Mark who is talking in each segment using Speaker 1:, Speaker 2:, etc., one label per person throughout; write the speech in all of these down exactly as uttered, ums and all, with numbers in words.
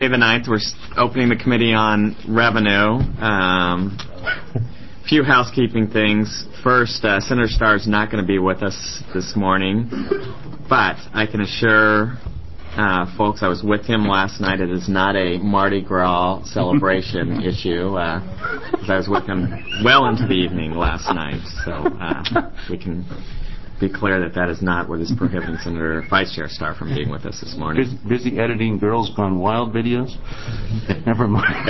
Speaker 1: May the ninth, we're opening the committee on revenue. Um, few housekeeping things. First, uh, Senator Starr is not going to be with us this morning, but I can assure uh, folks I was with him last night. It is not a Mardi Gras celebration issue, because uh, I was with him well into the evening last night, so uh, we can be clear that that is not what is prohibiting Senator Vice Chair Starr from being with us this morning.
Speaker 2: Busy, busy editing Girls Gone Wild videos? Never mind.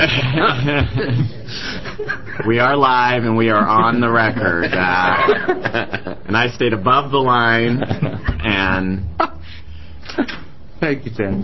Speaker 1: We are live and we are on the record. Uh, and I stayed above the line and...
Speaker 2: Thank you, Senator.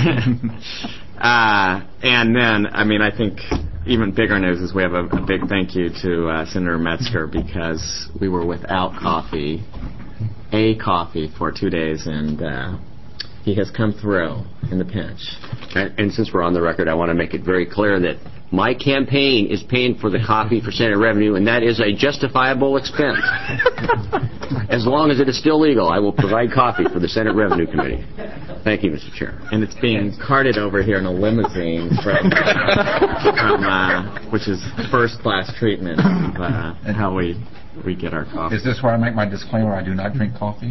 Speaker 1: uh, and then, I mean, I think even bigger news is we have a, a big thank you to uh, Senator Metzger, because we were without coffee, a coffee for two days, and uh, he has come through in the pinch.
Speaker 3: And, and since we're on the record, I want to make it very clear that my campaign is paying for the coffee for Senate revenue, and that is a justifiable expense. As long as it is still legal, I will provide coffee for the Senate Revenue Committee. Thank you, Mister Chair.
Speaker 1: And it's being carted over here in a limousine from, from uh, which is first-class treatment of uh, how we we get our coffee.
Speaker 4: Is this where I make my disclaimer? I do not drink coffee.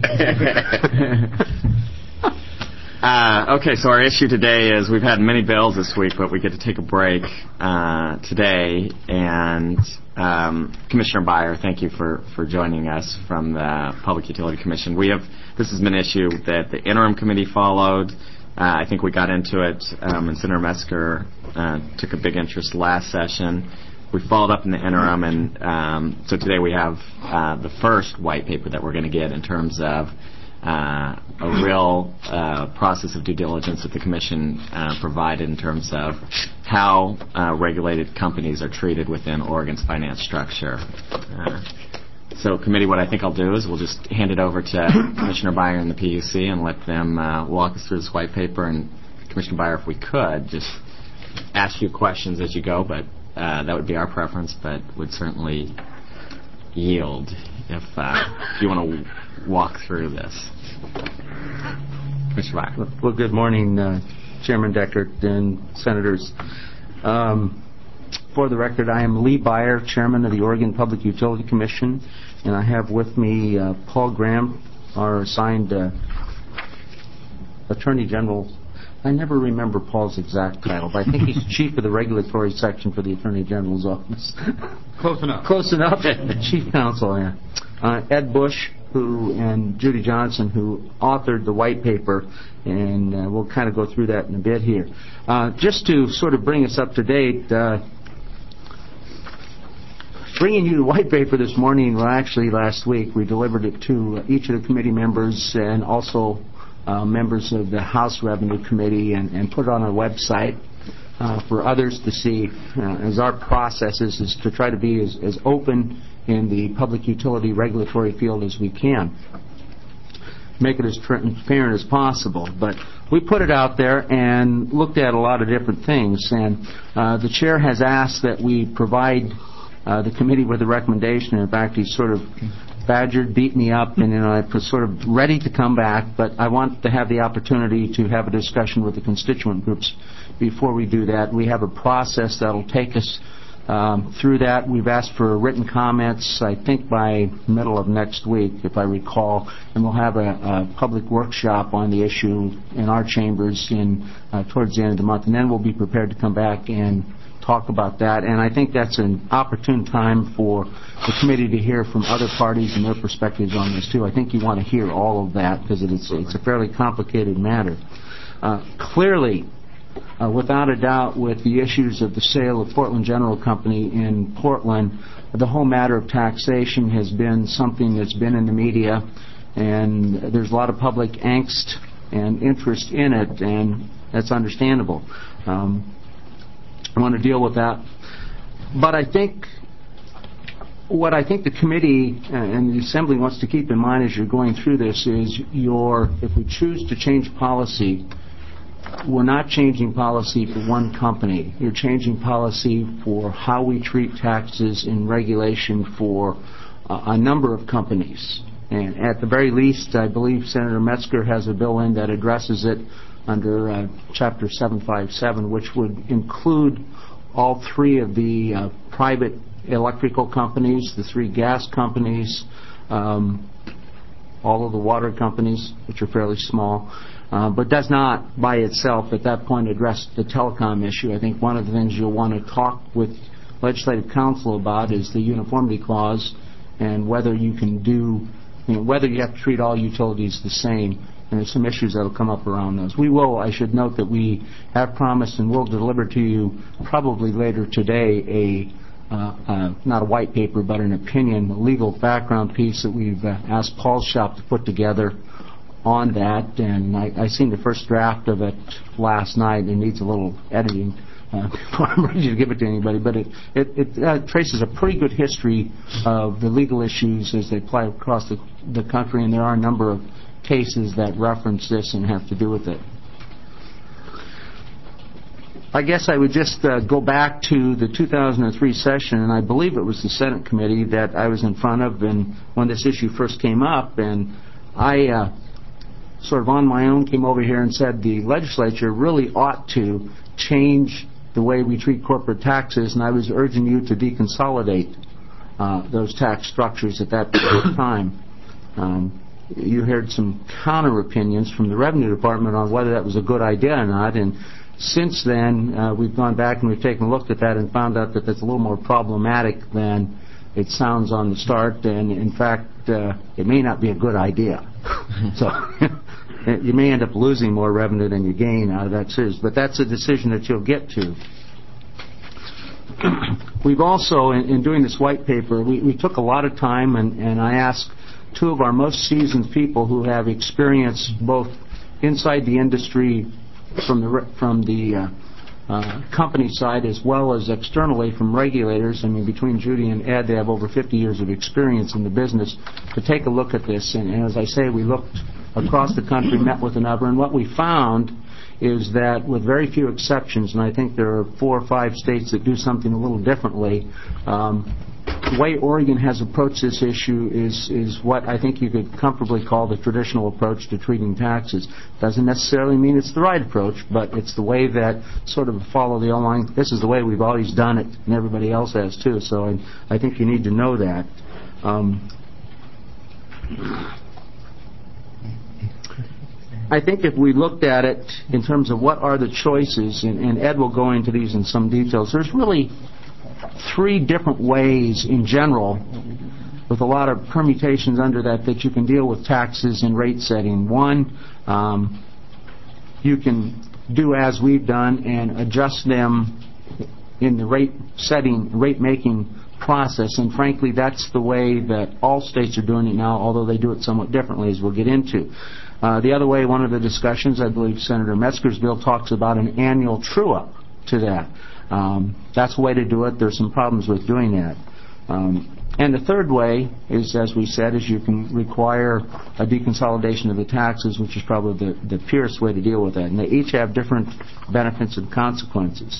Speaker 1: Uh, okay, so our issue today is we've had many bills this week, but we get to take a break uh, today. And um, Commissioner Beyer, thank you for, for joining us from the Public Utility Commission. We have this has been an issue that the interim committee followed. Uh, I think we got into it, um, and Senator Metzger uh, took a big interest last session. We followed up in the interim, and um, so today we have uh, the first white paper that we're going to get in terms of Uh, a real uh, process of due diligence that the Commission uh, provided in terms of how uh, regulated companies are treated within Oregon's finance structure. Uh, so, Committee, what I think I'll do is we'll just hand it over to Commissioner Beyer and the P U C and let them uh, walk us through this white paper. And, Commissioner Beyer, if we could, just ask you questions as you go, but uh, that would be our preference, but would certainly yield if, uh, if you want to walk through this. Mister Beyer.
Speaker 2: Well, good morning, uh, Chairman Deckert and Senators. Um, for the record, I am Lee Beyer, Chairman of the Oregon Public Utility Commission, and I have with me uh, Paul Graham, our assigned uh, Attorney General. I never remember Paul's exact title, but I think he's Chief of the Regulatory Section for the Attorney General's Office.
Speaker 4: Close enough.
Speaker 2: Close enough. Chief Counsel, yeah. Uh, Ed Bush, who and Judy Johnson, who authored the white paper, and uh, we'll kind of go through that in a bit here. Uh, just to sort of bring us up to date, uh, bringing you the white paper this morning, well, actually last week, we delivered it to each of the committee members and also uh, members of the House Revenue Committee, and, and put it on our website uh, for others to see. Uh, as our process is, is to try to be as, as open in the public utility regulatory field as we can. Make it as transparent as possible. But we put it out there and looked at a lot of different things. And uh, the chair has asked that we provide uh, the committee with a recommendation. In fact, he's sort of badgered, beat me up, and you know, I'm sort of ready to come back. But I want to have the opportunity to have a discussion with the constituent groups before we do that. We have a process that will take us Um, through that. We've asked for written comments, I think, by middle of next week, if I recall, and we'll have a, a public workshop on the issue in our chambers in uh, towards the end of the month, and then we'll be prepared to come back and talk about that. And I think that's an opportune time for the committee to hear from other parties and their perspectives on this, too. I think you want to hear all of that because it's, it's a fairly complicated matter. Uh, clearly, Uh, without a doubt, with the issues of the sale of Portland General Company in Portland, the whole matter of taxation has been something that's been in the media, and there's a lot of public angst and interest in it, and that's understandable. Um, I want to deal with that. But I think what I think the committee and the Assembly wants to keep in mind as you're going through this is your, if we choose to change policy, we're not changing policy for one company. You're changing policy for how we treat taxes and regulation for uh, a number of companies. And at the very least, I believe Senator Metzger has a bill in that addresses it under uh, Chapter seven fifty-seven, which would include all three of the uh, private electrical companies, the three gas companies, um, all of the water companies, which are fairly small, uh, but does not by itself at that point address the telecom issue. I think one of the things you'll want to talk with Legislative Counsel about is the uniformity clause and whether you can do, you know, whether you have to treat all utilities the same. And there's some issues that will come up around those. We will, I should note that we have promised and will deliver to you probably later today a Uh, uh, not a white paper, but an opinion, a legal background piece that we've uh, asked Paul's shop to put together on that. And I, I seen the first draft of it last night. It needs a little editing uh, before I'm ready to give it to anybody. But it, it, it uh, traces a pretty good history of the legal issues as they apply across the, the country. And there are a number of cases that reference this and have to do with it. I guess I would just uh, go back to the two thousand three session, and I believe it was the Senate committee that I was in front of and when this issue first came up, and I uh, sort of on my own came over here and said the legislature really ought to change the way we treat corporate taxes, and I was urging you to deconsolidate uh, those tax structures at that time. Um, you heard some counter opinions from the Revenue Department on whether that was a good idea or not, and since then, uh, we've gone back and we've taken a look at that and found out that that's a little more problematic than it sounds on the start, and in fact, uh, it may not be a good idea. So you may end up losing more revenue than you gain out of that series, but that's a decision that you'll get to. We've also, in, in doing this white paper, we, we took a lot of time, and, and I asked two of our most seasoned people who have experience both inside the industry from the from the uh, uh, company side as well as externally from regulators. I mean, between Judy and Ed, they have over fifty years of experience in the business to take a look at this. And, and as I say, we looked across the country, met with a number, and what we found is that with very few exceptions, and I think there are four or five states that do something a little differently, um, the way Oregon has approached this issue is is what I think you could comfortably call the traditional approach to treating taxes. Doesn't necessarily mean it's the right approach, but it's the way that sort of follow the line. This is the way we've always done it, and everybody else has too. So I, I think you need to know that. Um, I think if we looked at it in terms of what are the choices, and, and Ed will go into these in some details, there's really three different ways in general, with a lot of permutations under that, that you can deal with taxes and rate setting. One, um, you can do as we've done and adjust them in the rate setting, rate making process, and frankly that's the way that all states are doing it now, although they do it somewhat differently, as we'll get into. Uh, the other way, one of the discussions, I believe Senator Metzger's bill talks about an annual true-up to that. Um, that's a way to do it. There's some problems with doing that. Um, and the third way is, as we said, is you can require a deconsolidation of the taxes, which is probably the, the purest way to deal with that. And they each have different benefits and consequences.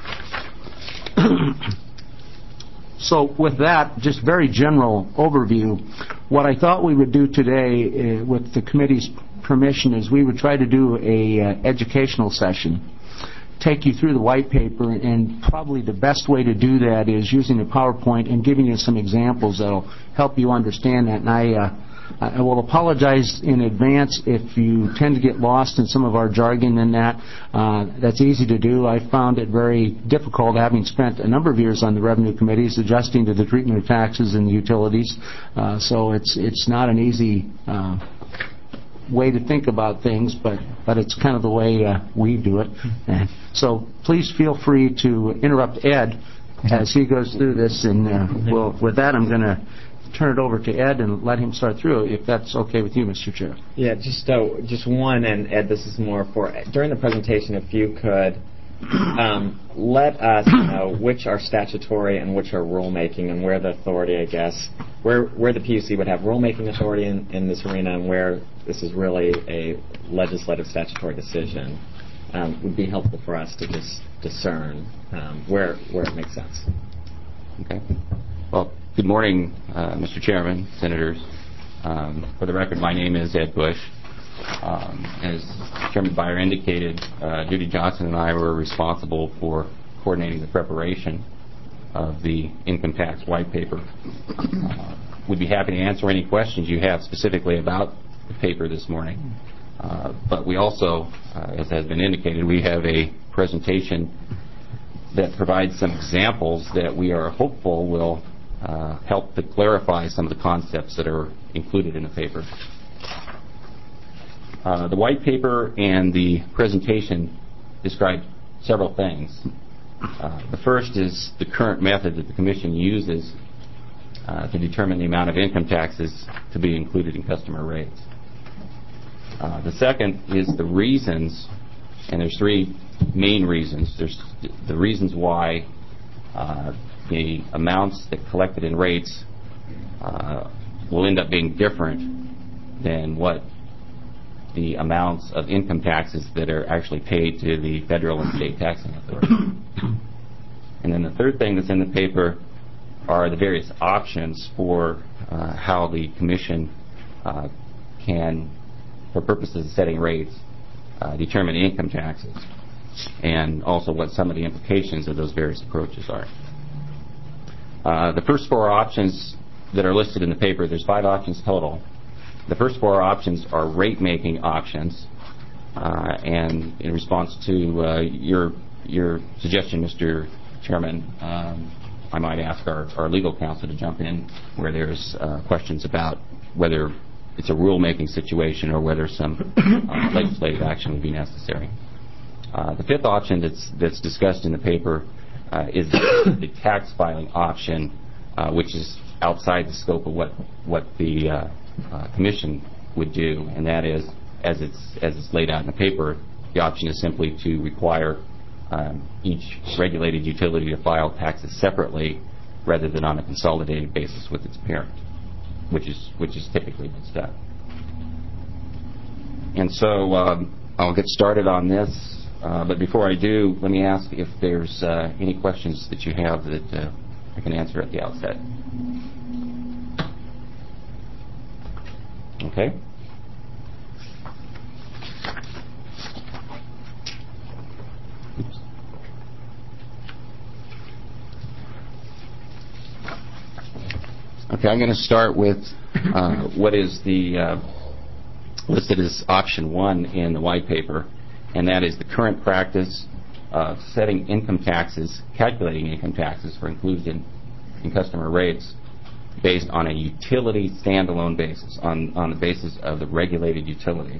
Speaker 2: So with that, just very general overview, what I thought we would do today uh, with the committee's permission is we would try to do a uh, educational session, take you through the white paper, and probably the best way to do that is using a PowerPoint and giving you some examples that will help you understand that. And I, uh, I will apologize in advance if you tend to get lost in some of our jargon in that. Uh, that's easy to do. I found it very difficult, having spent a number of years on the revenue committees, adjusting to the treatment of taxes and utilities. Uh, so it's it's not an easy uh, way to think about things, but, but it's kind of the way uh, we do it. And so please feel free to interrupt Ed as he goes through this. And uh, well, with that, I'm going to turn it over to Ed and let him start through, if that's okay with you, Mister Chair.
Speaker 1: Yeah, just uh, just one, and Ed, this is more for, during the presentation, if you could um, let us know which are statutory and which are rulemaking, and where the authority, I guess, where where the P U C would have rulemaking authority in, in this arena, and where this is really a legislative statutory decision, um, would be helpful for us to just discern um, where where it makes sense.
Speaker 5: Okay. Well, good morning, uh, Mister Chairman, Senators. Um, for the record, my name is Ed Bush. Um, as Chairman Byer indicated, uh, Judy Johnson and I were responsible for coordinating the preparation of the income tax white paper. Uh, we'd be happy to answer any questions you have specifically about the paper this morning. Uh, but we also, uh, as has been indicated, we have a presentation that provides some examples that we are hopeful will uh, help to clarify some of the concepts that are included in the paper. Uh, the white paper and the presentation describe several things. Uh, the first is the current method that the Commission uses uh, to determine the amount of income taxes to be included in customer rates. Uh, the second is the reasons, and there's three main reasons. There's the reasons why uh, the amounts that collected in rates uh, will end up being different than what the amounts of income taxes that are actually paid to the federal and state taxing authority. And then the third thing that's in the paper are the various options for uh, how the Commission uh, can, for purposes of setting rates, uh, determine income taxes, and also what some of the implications of those various approaches are. Uh, the first four options that are listed in the paper, there's five options total. The first four options are rate-making options, uh, and in response to uh, your your suggestion, Mister Chairman, um, I might ask our, our legal counsel to jump in where there's uh, questions about whether it's a rule-making situation or whether some uh, legislative action would be necessary. Uh, the fifth option that's that's discussed in the paper uh, is the tax filing option, uh, which is outside the scope of what what the uh, uh, Commission would do, and that is, as it's as it's laid out in the paper, the option is simply to require um, each regulated utility to file taxes separately rather than on a consolidated basis with its parent, which is which is typically what's done. And so um, I'll get started on this, uh, but before I do, let me ask if there's uh, any questions that you have that uh, I can answer at the outset. Okay. Oops. Okay, I'm going to start with uh, what is the uh, listed as option one in the white paper, and that is the current practice of setting income taxes, calculating income taxes for inclusion in customer rates based on a utility standalone basis, on, on the basis of the regulated utility.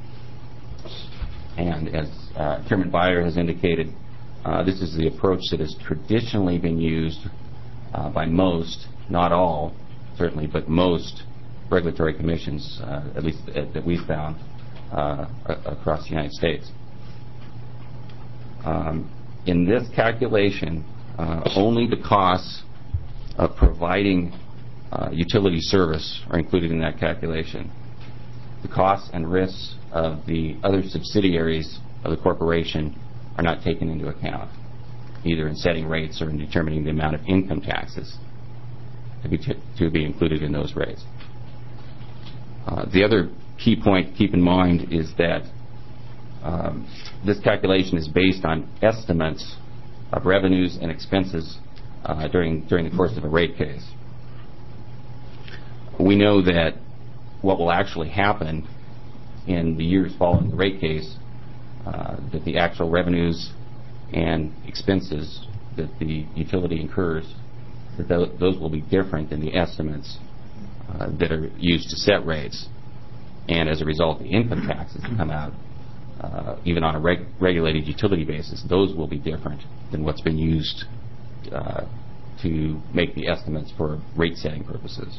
Speaker 5: And as uh, Chairman Byer has indicated, uh, this is the approach that has traditionally been used uh, by most, not all, certainly, but most regulatory commissions, uh, at least uh, that we've found uh, across the United States. Um, in this calculation, uh, only the costs of providing uh, utility service are included in that calculation. The costs and risks of the other subsidiaries of the corporation are not taken into account, either in setting rates or in determining the amount of income taxes to be, t- to be included in those rates. Uh, the other key point to keep in mind is that um, this calculation is based on estimates of revenues and expenses uh, during during the course of a rate case. We know that what will actually happen in the years following the rate case, uh, that the actual revenues and expenses that the utility incurs, that th- those will be different than the estimates uh, that are used to set rates. And as a result, the income taxes that come out, uh, even on a reg- regulated utility basis, those will be different than what's been used uh, to make the estimates for rate setting purposes.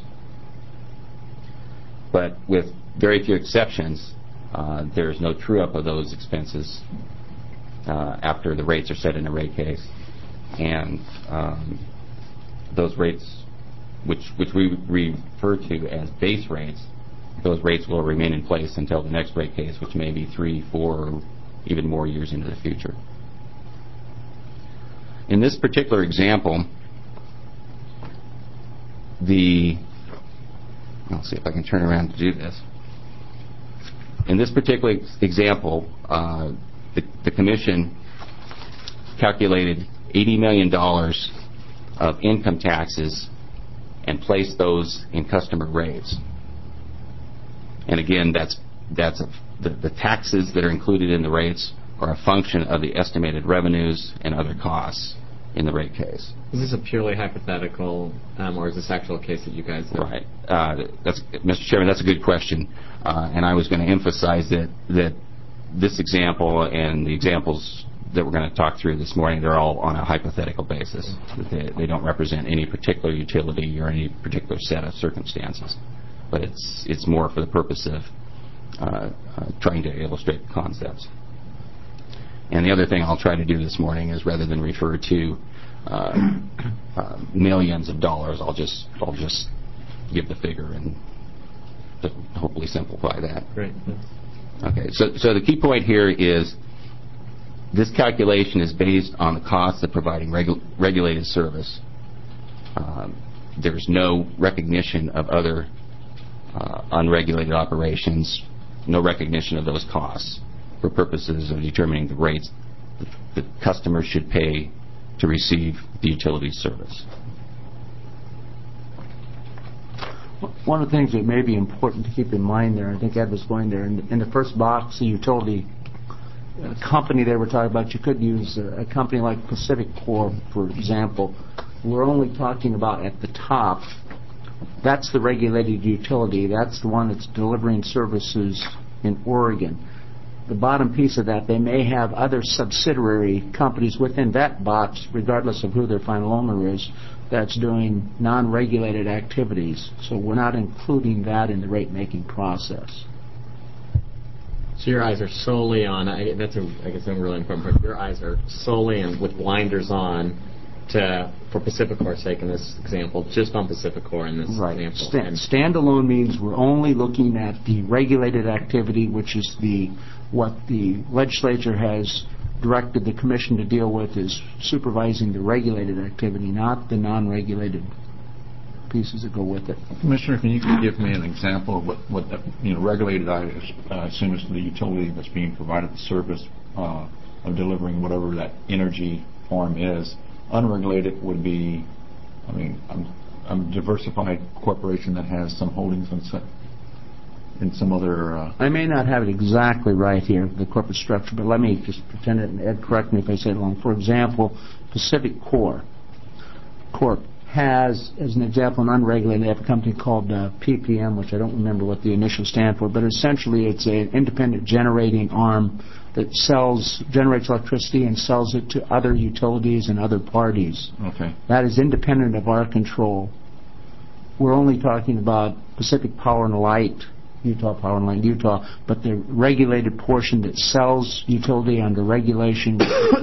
Speaker 5: But with very few exceptions, uh, there is no true-up of those expenses uh, after the rates are set in a rate case. And um, those rates, which, which we refer to as base rates, those rates will remain in place until the next rate case, which may be three, four, or even more years into the future. In this particular example, the I'll see if I can turn around to do this. in this particular example, uh, the, the Commission calculated eighty million dollars of income taxes and placed those in customer rates. And again, that's that's a, the, the taxes that are included in the rates are a function of the estimated revenues and other costs in the rate case.
Speaker 6: Is this a purely hypothetical, um, or is this actual case that you guys have?
Speaker 5: Right. Uh, that's, Mister Chairman, that's a good question. Uh, and I was going to emphasize that, that this example and the examples that we're going to talk through this morning, they're all on a hypothetical basis. They, they don't represent any particular utility or any particular set of circumstances. But it's, it's more for the purpose of uh, uh, trying to illustrate concepts. And the other thing I'll try to do this morning is, rather than refer to uh, uh, millions of dollars, I'll just I'll just give the figure and to hopefully simplify that.
Speaker 6: Great.
Speaker 5: Okay. So so the key point here is this calculation is based on the cost of providing regu- regulated service. Um, there's no recognition of other uh, unregulated operations, no recognition of those costs for purposes of determining the rates that customers should pay to receive the utility service.
Speaker 2: One of the things that may be important to keep in mind there, I think Ed was going there, in, in the first box, the utility uh, company they were talking about, you could use a, a company like Pacific Core, for example. We're only talking about at the top, that's the regulated utility. That's the one that's delivering services in Oregon. The bottom piece of that, they may have other subsidiary companies within that box, regardless of who their final owner is, that's doing non-regulated activities. So we're not including that in the rate-making process.
Speaker 6: So your eyes are solely on, I, that's a, I guess, a really important point. Your eyes are solely on, with blinders on, to, for PacifiCore's sake in this example, just on PacifiCore in this
Speaker 2: right.
Speaker 6: example.
Speaker 2: Sta- standalone means we're only looking at the regulated activity, which is the what the legislature has directed the Commission to deal with, is supervising the regulated activity, not the non-regulated pieces that go with it.
Speaker 4: Commissioner, can you give me an example of what, what the, you know, regulated, I uh, assume is the utility that's being provided the service uh, of delivering whatever that energy form is. Unregulated would be, I mean, I'm, I'm a diversified corporation that has some holdings in some, in some other... Uh,
Speaker 2: I may not have it exactly right here, the corporate structure, but let me just pretend it, and Ed, correct me if I say it wrong. For example, Pacific Core Corp has, as an example, an unregulated, they have a company called uh, P P M, which I don't remember what the initials stand for, but essentially it's an independent generating arm that sells, generates electricity and sells it to other utilities and other parties.
Speaker 4: okay.
Speaker 2: That is independent of our control. We're only talking about Pacific Power and Light, Utah Power and Light, Utah, but the regulated portion that sells utility under regulation.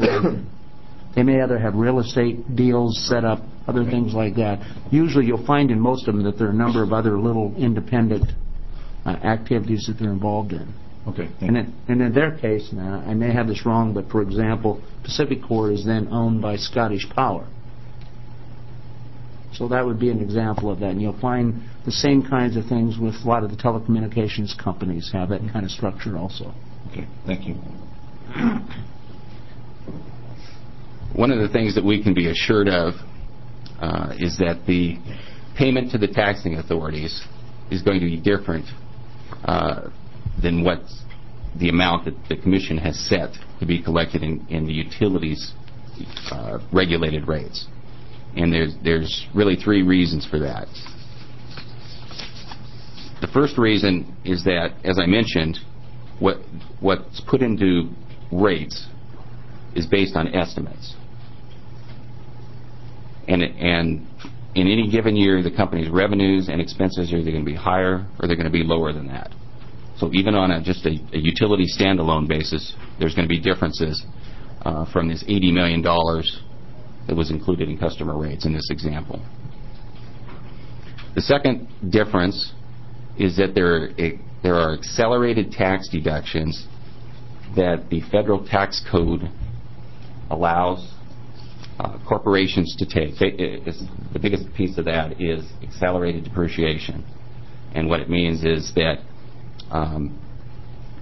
Speaker 2: They may either have real estate deals set up, other
Speaker 4: okay.
Speaker 2: things like that. Usually you'll find in most of them that there are a number of other little independent uh, activities that they're involved in.
Speaker 4: Okay.
Speaker 2: And in, and in their case, now, I may have this wrong, but for example, Pacific Core is then owned by Scottish Power. So that would be an example of that. And you'll find the same kinds of things with a lot of the telecommunications companies have that kind of structure also.
Speaker 4: Okay. Thank you.
Speaker 5: One of the things that we can be assured of uh, is that the payment to the taxing authorities is going to be different uh, than what the amount that the Commission has set to be collected in, in the utilities uh, regulated rates. And there's, there's really three reasons for that. The first reason is that, as I mentioned, what what's put into rates is based on estimates. And, and in any given year, the company's revenues and expenses are either going to be higher or they're going to be lower than that. So even on a, just a, a utility standalone basis, there's going to be differences uh, from this eighty million dollars that was included in customer rates in this example. The second difference is that there, it, there are accelerated tax deductions that the federal tax code allows uh, corporations to take. It, it's, the biggest piece of that is accelerated depreciation. And what it means is that um,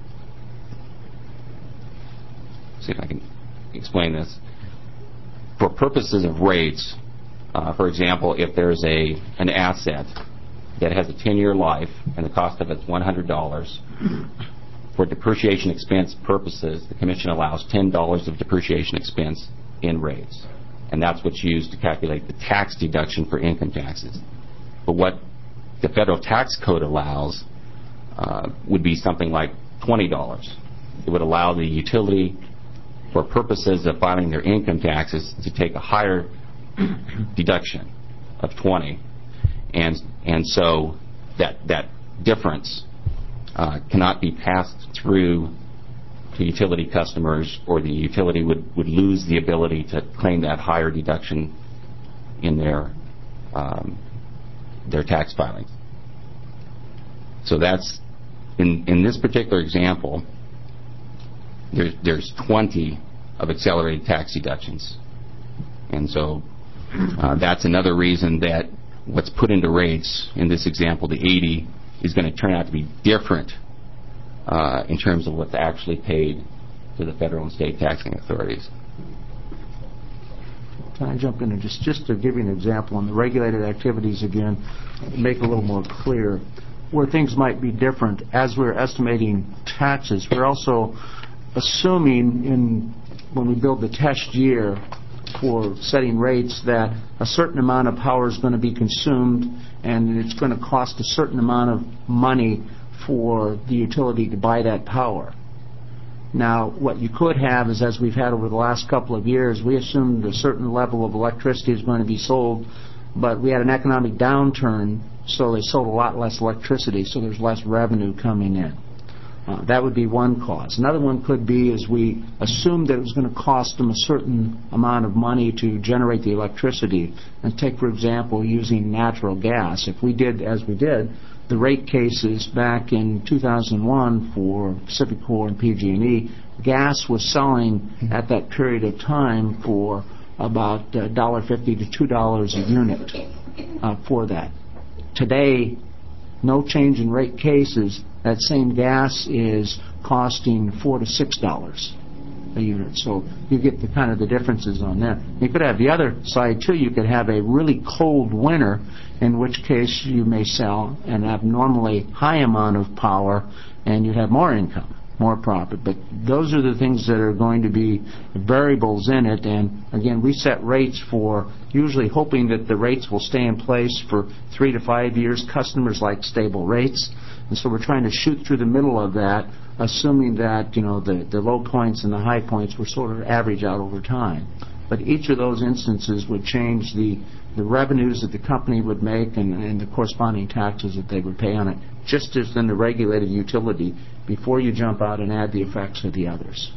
Speaker 5: see if I can explain this. For purposes of rates, uh, for example, if there's a an asset that has a ten-year life and the cost of it's one hundred dollars, for depreciation expense purposes, the Commission allows ten dollars of depreciation expense in rates. And that's what's used to calculate the tax deduction for income taxes. But what the federal tax code allows uh, would be something like twenty dollars. It would allow the utility, for purposes of filing their income taxes, to take a higher deduction of twenty, and and so that that difference uh, cannot be passed through to utility customers, or the utility would, would lose the ability to claim that higher deduction in their um, their tax filings. So that's in in this particular example. There's there's twenty of accelerated tax deductions, and so uh, that's another reason that what's put into rates in this example, the eighty, is going to turn out to be different uh, in terms of what's actually paid to the federal and state taxing authorities.
Speaker 2: Can I jump in and just just to give you an example on the regulated activities again, make it a little more clear where things might be different as we're estimating taxes. We're also assuming in when we build the test year for setting rates that a certain amount of power is going to be consumed and it's going to cost a certain amount of money for the utility to buy that power. Now, what you could have is, as we've had over the last couple of years, we assumed a certain level of electricity is going to be sold, but we had an economic downturn, so they sold a lot less electricity, so there's less revenue coming in. Uh, that would be one cause. Another one could be is we assumed that it was going to cost them a certain amount of money to generate the electricity. And take, for example, using natural gas. If we did, as we did, the rate cases back in two thousand one for PacifiCorp and P G and E, gas was selling at that period of time for about one dollar fifty to two dollars a unit uh, for that. Today, no change in rate cases, that same gas is costing four to six dollars a unit. So you get the kind of the differences on that. You could have the other side too. You could have a really cold winter, in which case you may sell an abnormally high amount of power, and you have more income, more profit. But those are the things that are going to be variables in it. And again, we set rates for usually hoping that the rates will stay in place for three to five years. Customers like stable rates. And so we're trying to shoot through the middle of that, assuming that, you know, the, the low points and the high points will sort of average out over time. But each of those instances would change the, the revenues that the company would make and, and the corresponding taxes that they would pay on it, just as in the regulated utility, before you jump out and add the effects of the others.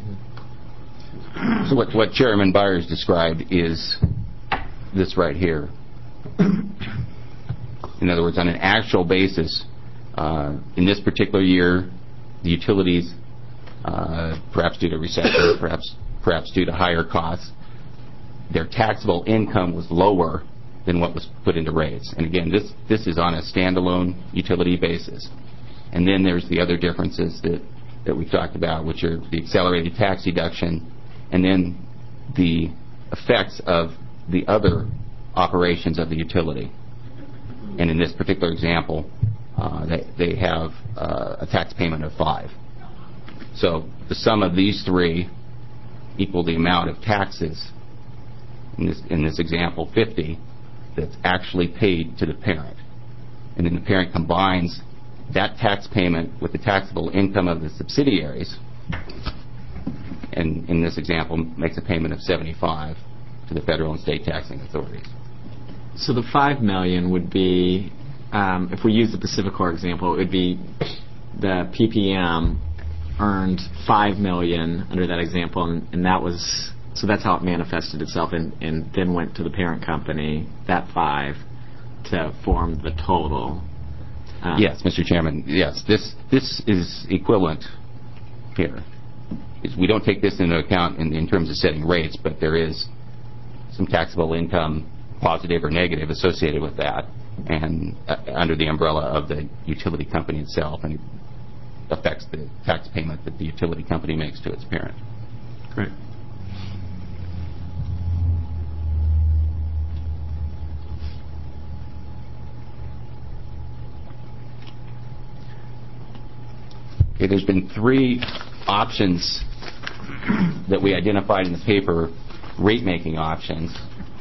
Speaker 5: Mm-hmm. So what, what Chairman Byers described is this right here. In other words, on an actual basis, Uh, in this particular year, the utilities, uh, perhaps due to recession, perhaps perhaps due to higher costs, their taxable income was lower than what was put into rates. And again, this this is on a standalone utility basis. And then there's the other differences that, that we've talked about, which are the accelerated tax deduction, and then the effects of the other operations of the utility. And in this particular example, Uh, they, they have uh, a tax payment of five. So the sum of these three equal the amount of taxes, in this, in this example, fifty, that's actually paid to the parent. And then the parent combines that tax payment with the taxable income of the subsidiaries, and in this example makes a payment of seventy-five to the federal and state taxing authorities.
Speaker 6: So the five million would be, Um, if we use the PacifiCorp example, it would be the P P M earned five million dollars under that example, and, and that was so that's how it manifested itself, and, and then went to the parent company, that five, to form the total. Um,
Speaker 5: yes, Mister Chairman. Yes, this this is equivalent here. Is we don't take this into account in, in terms of setting rates, but there is some taxable income, positive or negative, associated with that, and uh, under the umbrella of the utility company itself, and it affects the tax payment that the utility company makes to its parent.
Speaker 1: Great.
Speaker 5: Okay, there's been three options that we identified in the paper, rate-making options,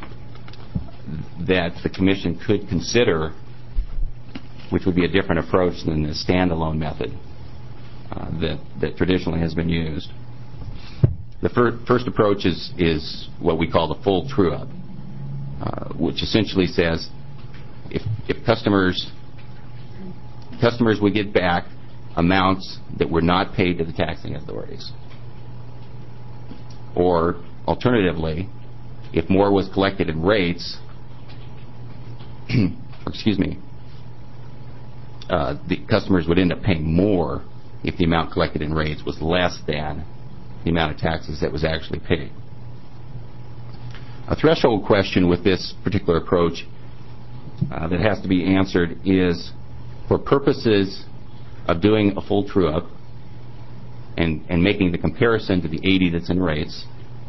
Speaker 5: that the Commission could consider, which would be a different approach than the standalone method uh, that, that traditionally has been used. The fir- first approach is, is what we call the full true-up, uh, which essentially says if, if customers customers would get back amounts that were not paid to the taxing authorities. Or, alternatively, if more was collected in rates, excuse me, uh, the customers would end up paying more if the amount collected in rates was less than the amount of taxes that was actually paid. A threshold question with this particular approach uh, that has to be answered is, for purposes of doing a full true-up and, and making the comparison to the eighty that's in rates,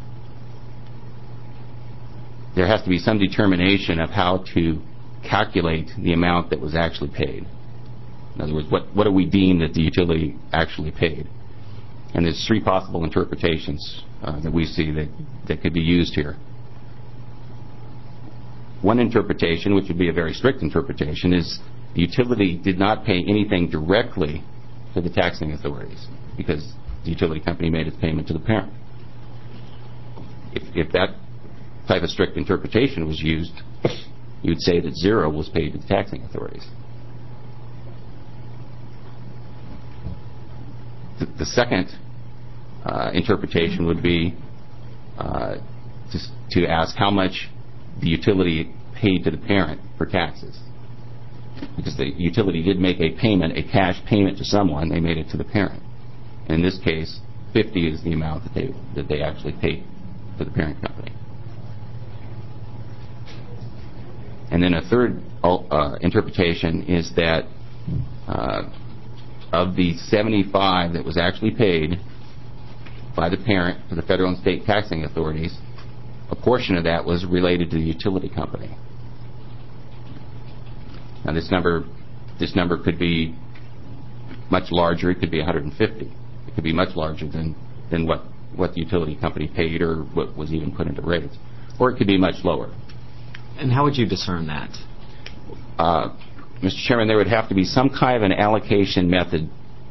Speaker 5: there has to be some determination of how to calculate the amount that was actually paid. In other words, what, what do we deem that the utility actually paid? And there's three possible interpretations uh, that we see that, that could be used here. One interpretation, which would be a very strict interpretation, is the utility did not pay anything directly to the taxing authorities because the utility company made its payment to the parent. If, if that type of strict interpretation was used, you would say that zero was paid to the taxing authorities. The, the second uh, interpretation would be uh, to, to ask how much the utility paid to the parent for taxes. Because the utility did make a payment, a cash payment to someone, they made it to the parent. And in this case, fifty is the amount that they that they actually paid to the parent company. And then a third uh, interpretation is that uh, of the seventy-five that was actually paid by the parent to the federal and state taxing authorities, a portion of that was related to the utility company. Now this number, this number could be much larger. It could be one hundred fifty. It could be much larger than, than what, what the utility company paid or what was even put into rates. Or it could be much lower.
Speaker 6: And how would you discern that?
Speaker 5: Uh, Mister Chairman, there would have to be some kind of an allocation method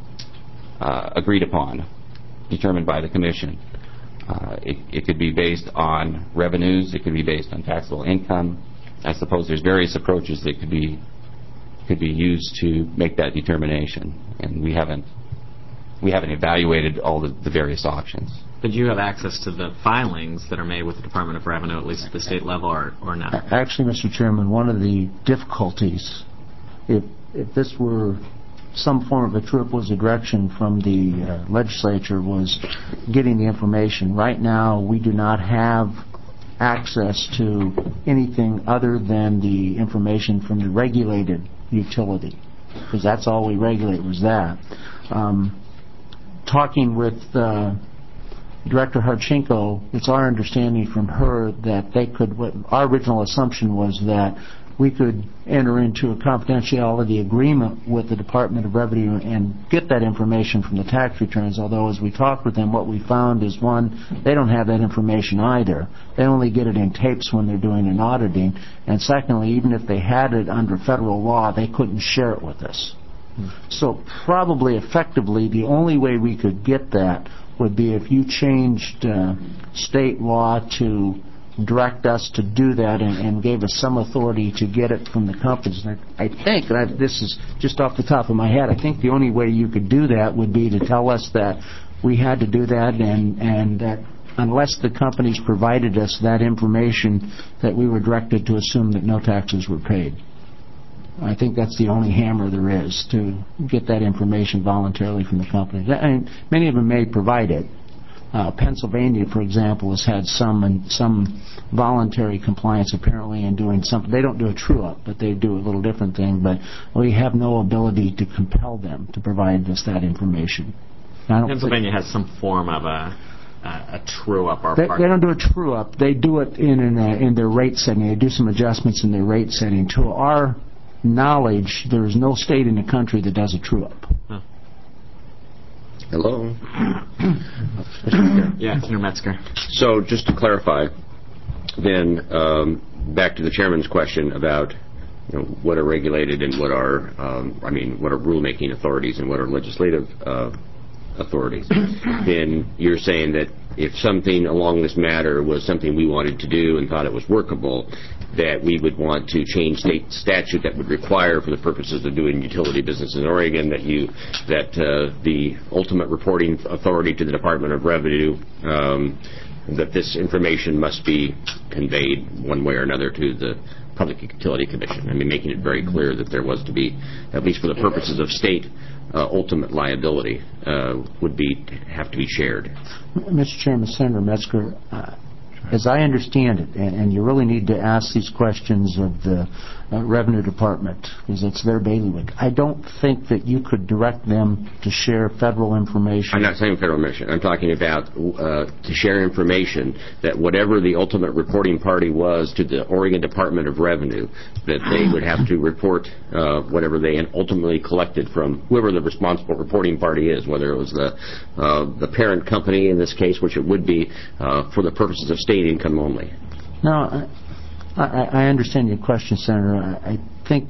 Speaker 5: uh, agreed upon, determined by the Commission. Uh, it, it could be based on revenues. It could be based on taxable income. I suppose there's various approaches that could be could be used to make that determination, and we haven't we haven't evaluated all the, the various options.
Speaker 6: But you have access to the filings that are made with the Department of Revenue, at least at the state level, or, or not?
Speaker 2: Actually, Mister Chairman, one of the difficulties, if if this were some form of a true-up was a direction from the uh, legislature, was getting the information. Right now, we do not have access to anything other than the information from the regulated utility, because that's all we regulate was that. Um, talking with uh, Director Harchenko, it's our understanding from her that they could, what our original assumption was that we could enter into a confidentiality agreement with the Department of Revenue and get that information from the tax returns, although as we talked with them, what we found is, one, they don't have that information either. They only get it in tapes when they're doing an auditing. And secondly, even if they had it under federal law, they couldn't share it with us. Hmm. So probably effectively the only way we could get that would be if you changed uh, state law to direct us to do that and, and gave us some authority to get it from the companies. And I, I think, and I, this is just off the top of my head, I think the only way you could do that would be to tell us that we had to do that, and, and that unless the companies provided us that information, that we were directed to assume that no taxes were paid. I think that's the only hammer there is, to get that information voluntarily from the companies. I mean, many of them may provide it. Uh, Pennsylvania, for example, has had some some voluntary compliance apparently in doing something. They don't do a true-up, but they do a little different thing. But we have no ability to compel them to provide us that information.
Speaker 6: Pennsylvania has some form of a a, a true up or
Speaker 2: They,
Speaker 6: part.
Speaker 2: they don't do a true up. They do it in an, uh, in their rate setting. They do some adjustments in their rate setting. To our knowledge, there is no state in the country that does a true up.
Speaker 6: Huh.
Speaker 3: Hello?
Speaker 6: Yeah, Senator Metzger.
Speaker 3: So just to clarify, then um, back to the chairman's question about you know, what are regulated and what are, um, I mean, what are rulemaking authorities and what are legislative uh, authorities. Then you're saying that if something along this matter was something we wanted to do and thought it was workable, that we would want to change state statute that would require, for the purposes of doing utility business in Oregon, that you that uh, the ultimate reporting authority to the Department of Revenue, um, that this information must be conveyed one way or another to the Public Utility Commission. I mean, making it very clear that there was to be, at least for the purposes of state uh, ultimate liability, uh, would be have to be shared.
Speaker 2: Mister Chairman, Senator Metzger, uh, as I understand it, and, and you really need to ask these questions of the uh, Revenue Department, because it's their bailiwick, I don't think that you could direct them to share federal information.
Speaker 3: I'm not saying federal information. I'm talking about uh, to share information that whatever the ultimate reporting party was to the Oregon Department of Revenue, that they would have to report uh, whatever they ultimately collected from whoever the responsible reporting party is, whether it was the uh, the parent company in this case, which it would be uh, for the purposes of state income only.
Speaker 2: No, I, I, I understand your question, Senator. I, I think,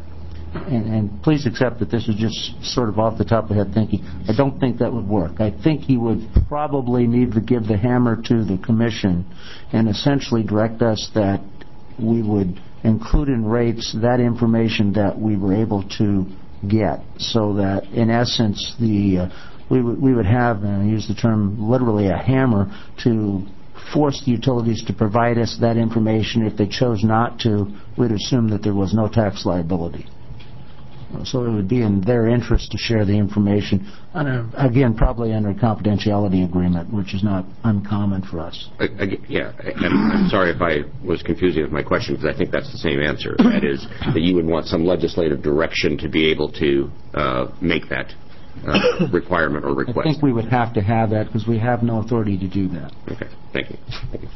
Speaker 2: and, and please accept that this is just sort of off the top of the head thinking, I don't think that would work. I think he would probably need to give the hammer to the Commission and essentially direct us that we would include in rates that information that we were able to get, so that, in essence, the uh, we, would, we would have, and I use the term literally, a hammer to force the utilities to provide us that information. If they chose not to, we'd assume that there was no tax liability. So it would be in their interest to share the information, under, again, probably under a confidentiality agreement, which is not uncommon for us.
Speaker 3: I, I, yeah, I, I'm sorry if I was confusing with my question, because I think that's the same answer. That is, that you would want some legislative direction to be able to uh, make that uh, requirement or request.
Speaker 2: I think we would have to have that, because we have no authority to do that.
Speaker 3: Okay, thank you. Thank you.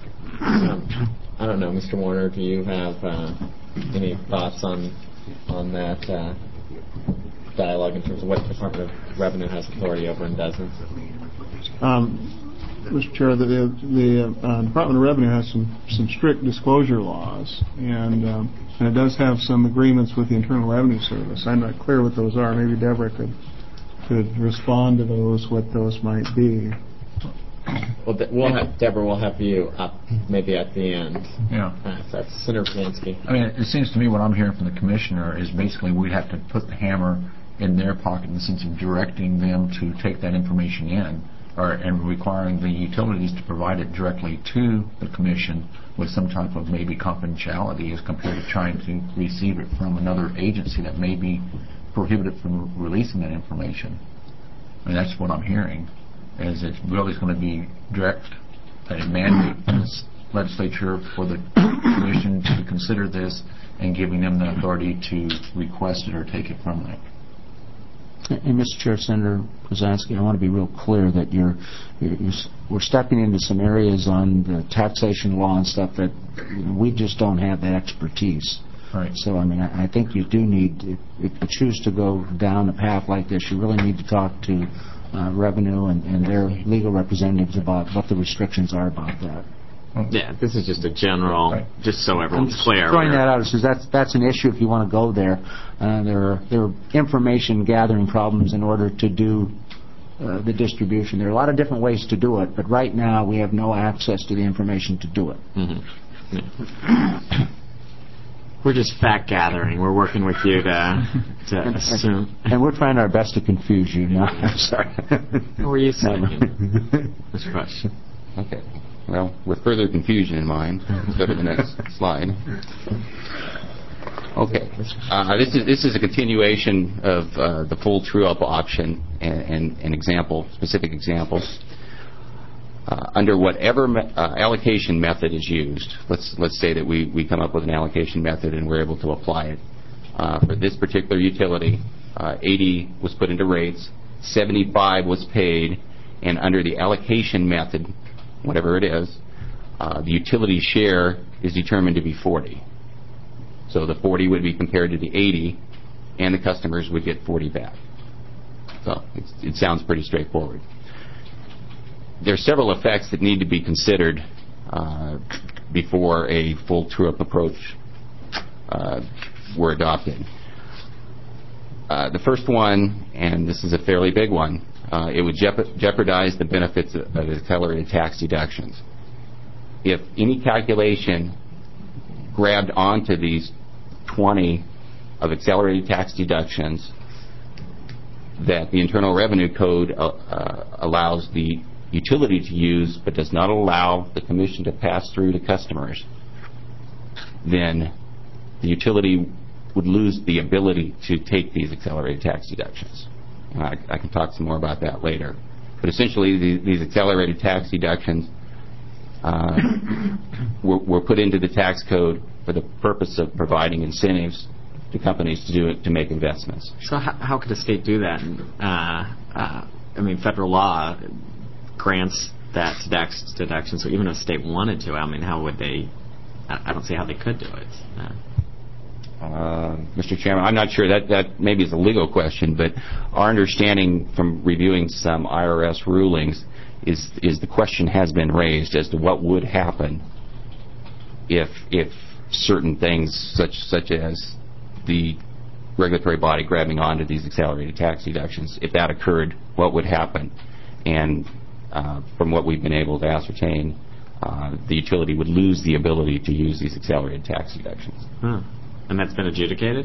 Speaker 6: Um, I don't know, Mister Warner, do you have uh, any thoughts on on that uh, dialogue in terms of what the Department of Revenue has authority over and doesn't?
Speaker 7: Um, Mister Chair, the, the uh, Department of Revenue has some, some strict disclosure laws, and, um, and it does have some agreements with the Internal Revenue Service. I'm not clear what those are. Maybe Deborah could could respond to those, what those might be.
Speaker 6: Well, de- we'll have, Deborah, we'll have you up maybe at the end.
Speaker 4: Yeah.
Speaker 6: Uh, if that's Senator Pansky.
Speaker 4: I mean, it seems to me what I'm hearing from the commissioner is basically we'd have to put the hammer in their pocket in the sense of directing them to take that information in, or and requiring the utilities to provide it directly to the commission with some type of maybe confidentiality as compared to trying to receive it from another agency that may be prohibited from releasing that information. I mean, that's what I'm hearing, is it's really going to be direct a mandate from the legislature for the commission to consider this and giving them the authority to request it or take it from them.
Speaker 2: And Mister Chair, Senator Kozansky, I want to be real clear that you're, you're, you're we're stepping into some areas on the taxation law and stuff that you know, we just don't have that expertise.
Speaker 4: Right.
Speaker 2: So, I mean, I, I think you do need, if, if you choose to go down a path like this, you really need to talk to uh, Revenue and, and their legal representatives about what the restrictions are about that.
Speaker 6: Yeah, this is just a general,
Speaker 4: Right.
Speaker 6: just so everyone's
Speaker 2: I'm
Speaker 6: clear.
Speaker 2: throwing
Speaker 6: where-
Speaker 2: that out because that's that's an issue if you want to go there. Uh, there are there are information gathering problems in order to do uh, the distribution. There are a lot of different ways to do it, but right now we have no access to the information to do it.
Speaker 6: Mhm. Yeah. We're just fact gathering. We're working with you to to assume.
Speaker 2: And we're trying our best to confuse you. No, I'm sorry.
Speaker 6: What were you saying, Mister Rush?
Speaker 5: Okay. Well, with further confusion in mind, let's go to the next slide. Okay. Uh, this is this is a continuation of uh, the full true-up option and, and, and example, specific examples. Uh, under whatever me- uh, allocation method is used, let's let's say that we, we come up with an allocation method and we're able to apply it. Uh, for this particular utility, uh, eighty was put into rates, seventy-five was paid, and under the allocation method, whatever it is, uh, the utility share is determined to be forty. So the forty would be compared to the eighty, and the customers would get forty back. So it's, it sounds pretty straightforward. There are several effects that need to be considered uh, before a full true-up approach uh, were adopted. Uh, the first one, and this is a fairly big one, uh, it would jeop- jeopardize the benefits of, of accelerated tax deductions. If any calculation grabbed onto these twenty of accelerated tax deductions that the Internal Revenue Code uh, uh, allows the utility to use but does not allow the Commission to pass through to customers, then the utility would lose the ability to take these accelerated tax deductions. And I, I can talk some more about that later. But essentially, the, these accelerated tax deductions uh, were, were put into the tax code for the purpose of providing incentives to companies to do it, to make investments.
Speaker 6: So how, how could a state do that? Uh, uh, I mean, federal law grants that tax deduction, so even if a state wanted to, I mean, how would they? I, I don't see how they could do it. Uh,
Speaker 5: Uh, Mister Chairman, I'm not sure that that maybe is a legal question, but our understanding from reviewing some I R S rulings is is the question has been raised as to what would happen if if certain things such such as the regulatory body grabbing onto these accelerated tax deductions, if that occurred, what would happen? And uh, from what we've been able to ascertain, uh, the utility would lose the ability to use these accelerated tax deductions.
Speaker 6: huh. And that's been adjudicated?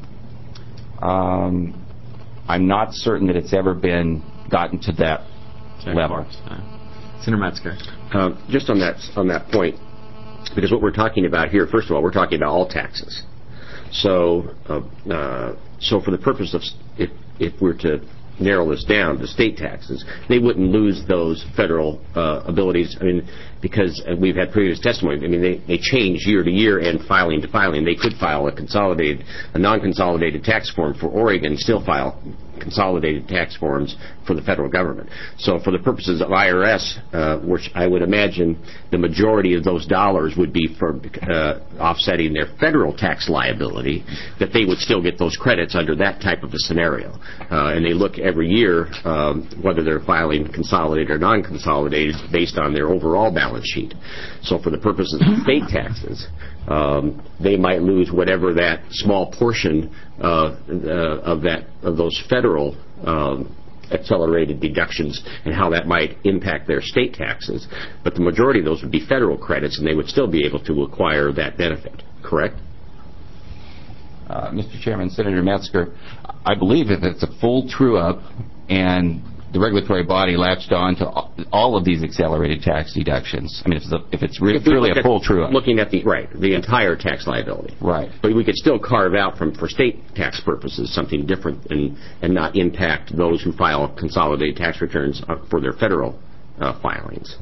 Speaker 5: Um, I'm not certain that it's ever been gotten to that
Speaker 6: Check
Speaker 5: level.
Speaker 6: Uh, Senator Metzger.
Speaker 3: Uh, just on that on that point, because what we're talking about here, first of all, we're talking about all taxes. So, uh, uh, so for the purpose of, if if we're to narrow this down to state taxes, they wouldn't lose those federal uh, abilities. I mean, because uh, we've had previous testimony. I mean, they, they change year to year and filing to filing. They could file a consolidated, a non-consolidated tax form for Oregon, still file consolidated tax forms for the federal government. So for the purposes of I R S, uh, which I would imagine the majority of those dollars would be for uh, offsetting their federal tax liability, that they would still get those credits under that type of a scenario. Uh, and they look every year um, whether they're filing consolidated or non-consolidated based on their overall balance sheet. So for the purposes of state taxes, um, they might lose whatever that small portion uh, uh, of that of those federal um, accelerated deductions and how that might impact their state taxes. But the majority of those would be federal credits, and they would still be able to acquire that benefit. Correct?
Speaker 5: Uh, Mister Chairman, Senator Metzger, I believe if it's a full true-up and the regulatory body latched on to all of these accelerated tax deductions, I mean, if it's, a, if it's re-
Speaker 3: If we
Speaker 5: really
Speaker 3: look
Speaker 5: a
Speaker 3: at
Speaker 5: full true-up.
Speaker 3: Looking at the, right, the entire tax liability.
Speaker 5: Right.
Speaker 3: But we could still carve out from, for state tax purposes, something different and, and not impact those who file consolidated tax returns for their federal uh, filings.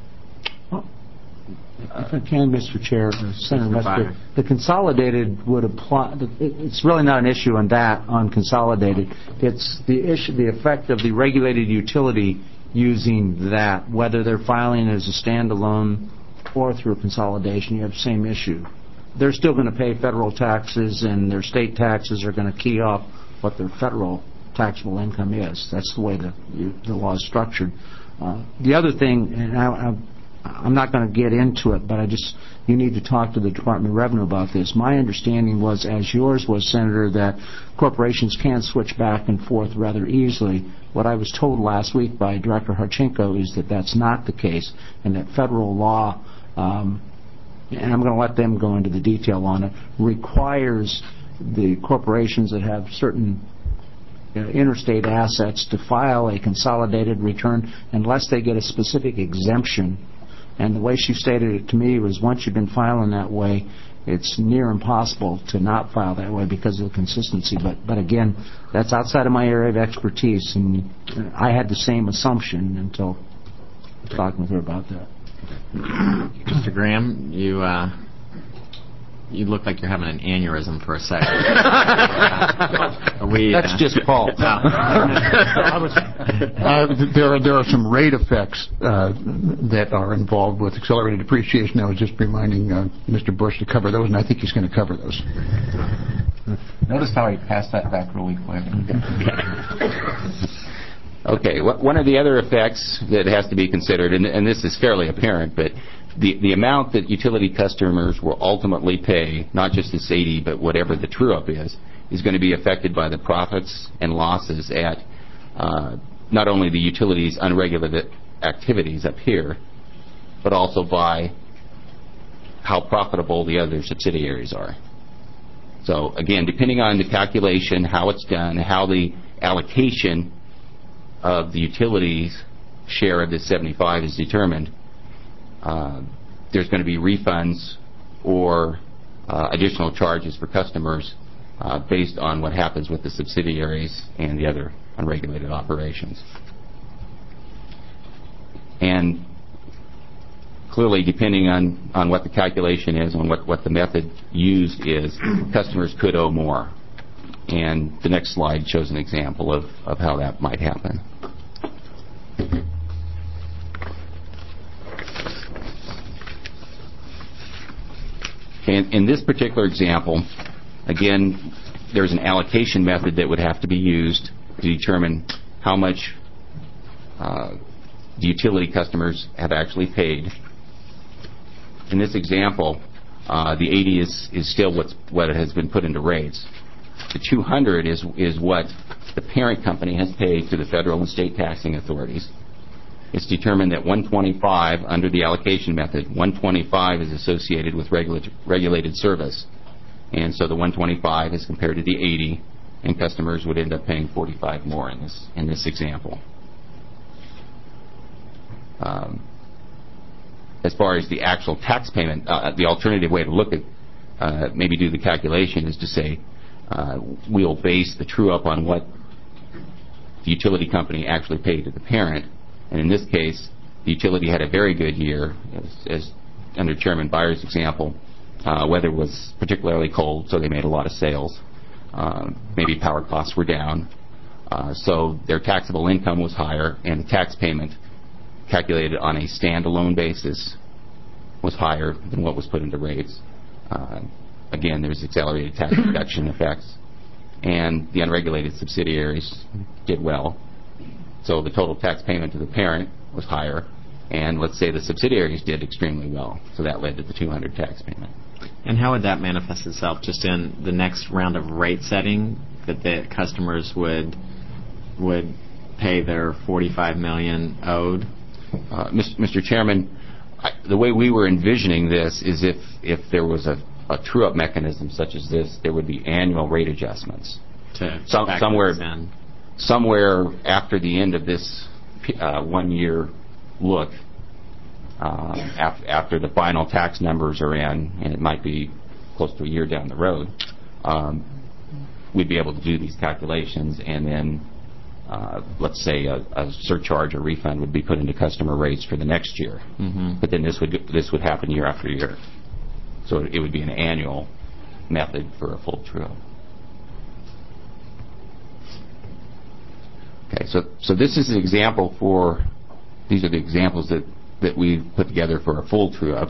Speaker 2: If I can, Mister Chair, uh, Senator Metzger, the consolidated would apply. It's really not an issue on that, on consolidated. It's the issue, the effect of the regulated utility using that, whether they're filing as a standalone or through consolidation. You have the same issue. They're still going to pay federal taxes, and their state taxes are going to key off what their federal taxable income is. That's the way the the law is structured. Uh, the other thing, and I, I I'm not going to get into it, but I just, you need to talk to the Department of Revenue about this. My understanding was, as yours was, Senator, that corporations can switch back and forth rather easily. What I was told last week by Director Harchenko is that that's not the case, and that federal law, um, and I'm going to let them go into the detail on it, requires the corporations that have certain uh, interstate assets to file a consolidated return unless they get a specific exemption. And the way she stated it to me was, once you've been filing that way, it's near impossible to not file that way because of the consistency. But but again, that's outside of my area of expertise, and I had the same assumption until talking with her about that.
Speaker 6: Mister Graham, you uh, you look like you're having an aneurysm for a second. we,
Speaker 8: That's
Speaker 6: uh,
Speaker 8: just Paul. I was, uh, there, are, there are some rate effects uh, that are involved with accelerated depreciation. I was just reminding uh, Mister Bush to cover those, and I think he's going to cover those.
Speaker 4: Notice how he passed that back really quick.
Speaker 5: Okay, one of the other effects that has to be considered, and, and this is fairly apparent, but the, the amount that utility customers will ultimately pay, not just this eighty, but whatever the true-up is, is going to be affected by the profits and losses at uh, not only the utilities' unregulated activities up here, but also by how profitable the other subsidiaries are. So, again, depending on the calculation, how it's done, how the allocation of the utilities' share of this seventy-five is determined, uh, there's going to be refunds or uh, additional charges for customers uh, based on what happens with the subsidiaries and the other unregulated operations. And clearly, depending on, on what the calculation is, on what, what the method used is, customers could owe more. And the next slide shows an example of, of how that might happen. In, in this particular example, again, there's an allocation method that would have to be used to determine how much uh, the utility customers have actually paid. In this example, uh, the eighty is, is still what's, what has been put into rates. The two hundred is, is what the parent company has paid to the federal and state taxing authorities. It's determined that one twenty-five, under the allocation method, one twenty-five is associated with regula- regulated service. And so the one twenty-five is compared to the eighty, and customers would end up paying forty-five more in this, in this example. Um, as far as the actual tax payment, uh, the alternative way to look at, uh, maybe do the calculation is to say, uh, we'll base the true-up on what the utility company actually paid to the parent. And in this case, the utility had a very good year, as, as under Chairman Byer's example. Uh, weather was particularly cold, so they made a lot of sales. Uh, maybe power costs were down. Uh, so their taxable income was higher, and the tax payment calculated on a standalone basis was higher than what was put into rates. Uh, again, there's accelerated tax deduction effects. And the unregulated subsidiaries did well. So the total tax payment to the parent was higher, and let's say the subsidiaries did extremely well. So that led to the two hundred tax payment.
Speaker 6: And how would that manifest itself? Just in the next round of rate setting, that the customers would would pay their forty-five million dollars owed?
Speaker 5: Uh, Mister Chairman, I, the way we were envisioning this is if, if there was a, a true-up mechanism such as this, there would be annual rate adjustments.
Speaker 6: To
Speaker 5: Some, somewhere, somewhere after the end of this uh, one-year look, uh, af- after the final tax numbers are in, and it might be close to a year down the road, um, we'd be able to do these calculations, and then Uh, let's say a, a surcharge or refund would be put into customer rates for the next year. Mm-hmm. But then this would this would happen year after year. So it would be an annual method for a full true-up. Okay, so so this is an example for, these are the examples that, that we've put together for a full true-up.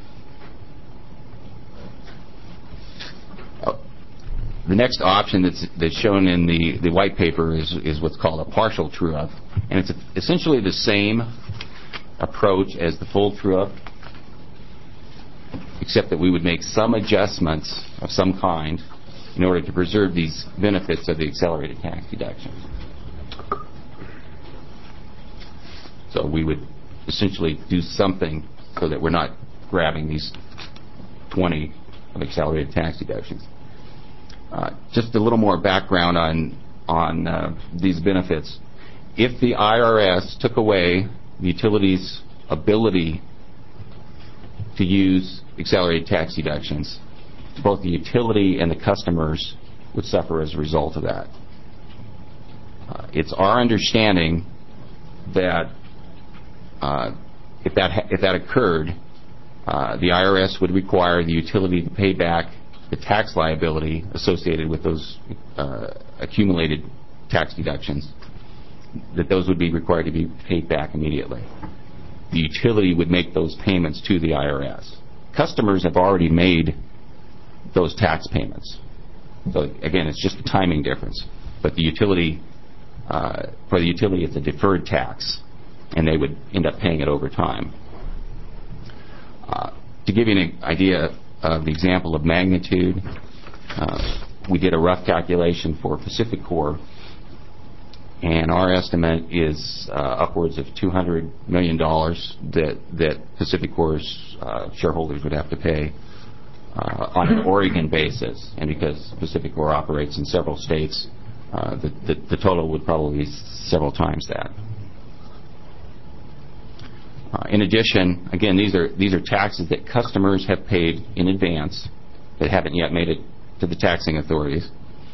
Speaker 5: The next option that's, that's shown in the, the white paper is, is what's called a partial true-up. And it's essentially the same approach as the full true-up, except that we would make some adjustments of some kind in order to preserve these benefits of the accelerated tax deductions. So we would essentially do something so that we're not grabbing these twenty of accelerated tax deductions. Uh, just a little more background on on uh, these benefits. If the I R S took away the utility's ability to use accelerated tax deductions, both the utility and the customers would suffer as a result of that. Uh, it's our understanding that uh, if that ha- if that occurred, Uh, the I R S would require the utility to pay back the tax liability associated with those uh, accumulated tax deductions, that those would be required to be paid back immediately. The utility would make those payments to the I R S. Customers have already made those tax payments. So again, it's just a timing difference. But the utility, uh, for the utility, it's a deferred tax, and they would end up paying it over time. Uh, to give you an idea of the example of magnitude, uh, we did a rough calculation for PacifiCorp, and our estimate is uh, upwards of two hundred million dollars that, that PacifiCorp's uh, shareholders would have to pay uh, on an Oregon basis. And because PacifiCorp operates in several states, uh, the, the, the total would probably be several times that. Uh, in addition, again, these are these are taxes that customers have paid in advance that haven't yet made it to the taxing authorities.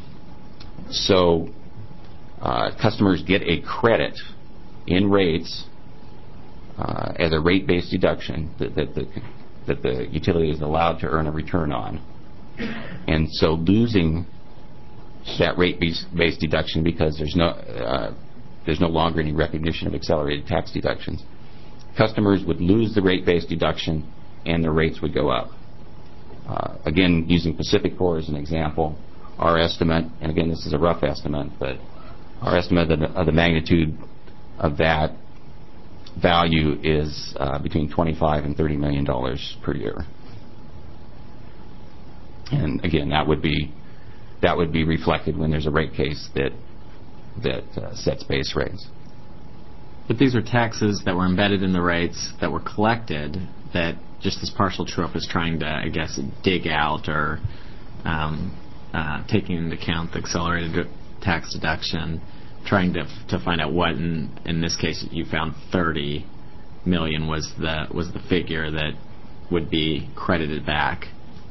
Speaker 5: So uh, customers get a credit in rates uh, as a rate-based deduction that, that, the, that the utility is allowed to earn a return on. And so losing that rate-based deduction because there's no uh, there's no longer any recognition of accelerated tax deductions, customers would lose the rate-based deduction and their rates would go up. Uh, again, using PacifiCorp as an example, our estimate, and again this is a rough estimate, but our estimate of the, of the magnitude of that value is uh, between twenty-five and thirty million dollars per year. And again, that would be that would be reflected when there's a rate case that that uh, sets base rates.
Speaker 6: But these are taxes that were embedded in the rates that were collected that just this partial true-up is trying to, I guess, dig out or um, uh, taking into account the accelerated tax deduction, trying to to find out what, in, in this case, you found thirty million was the was the figure that would be credited back.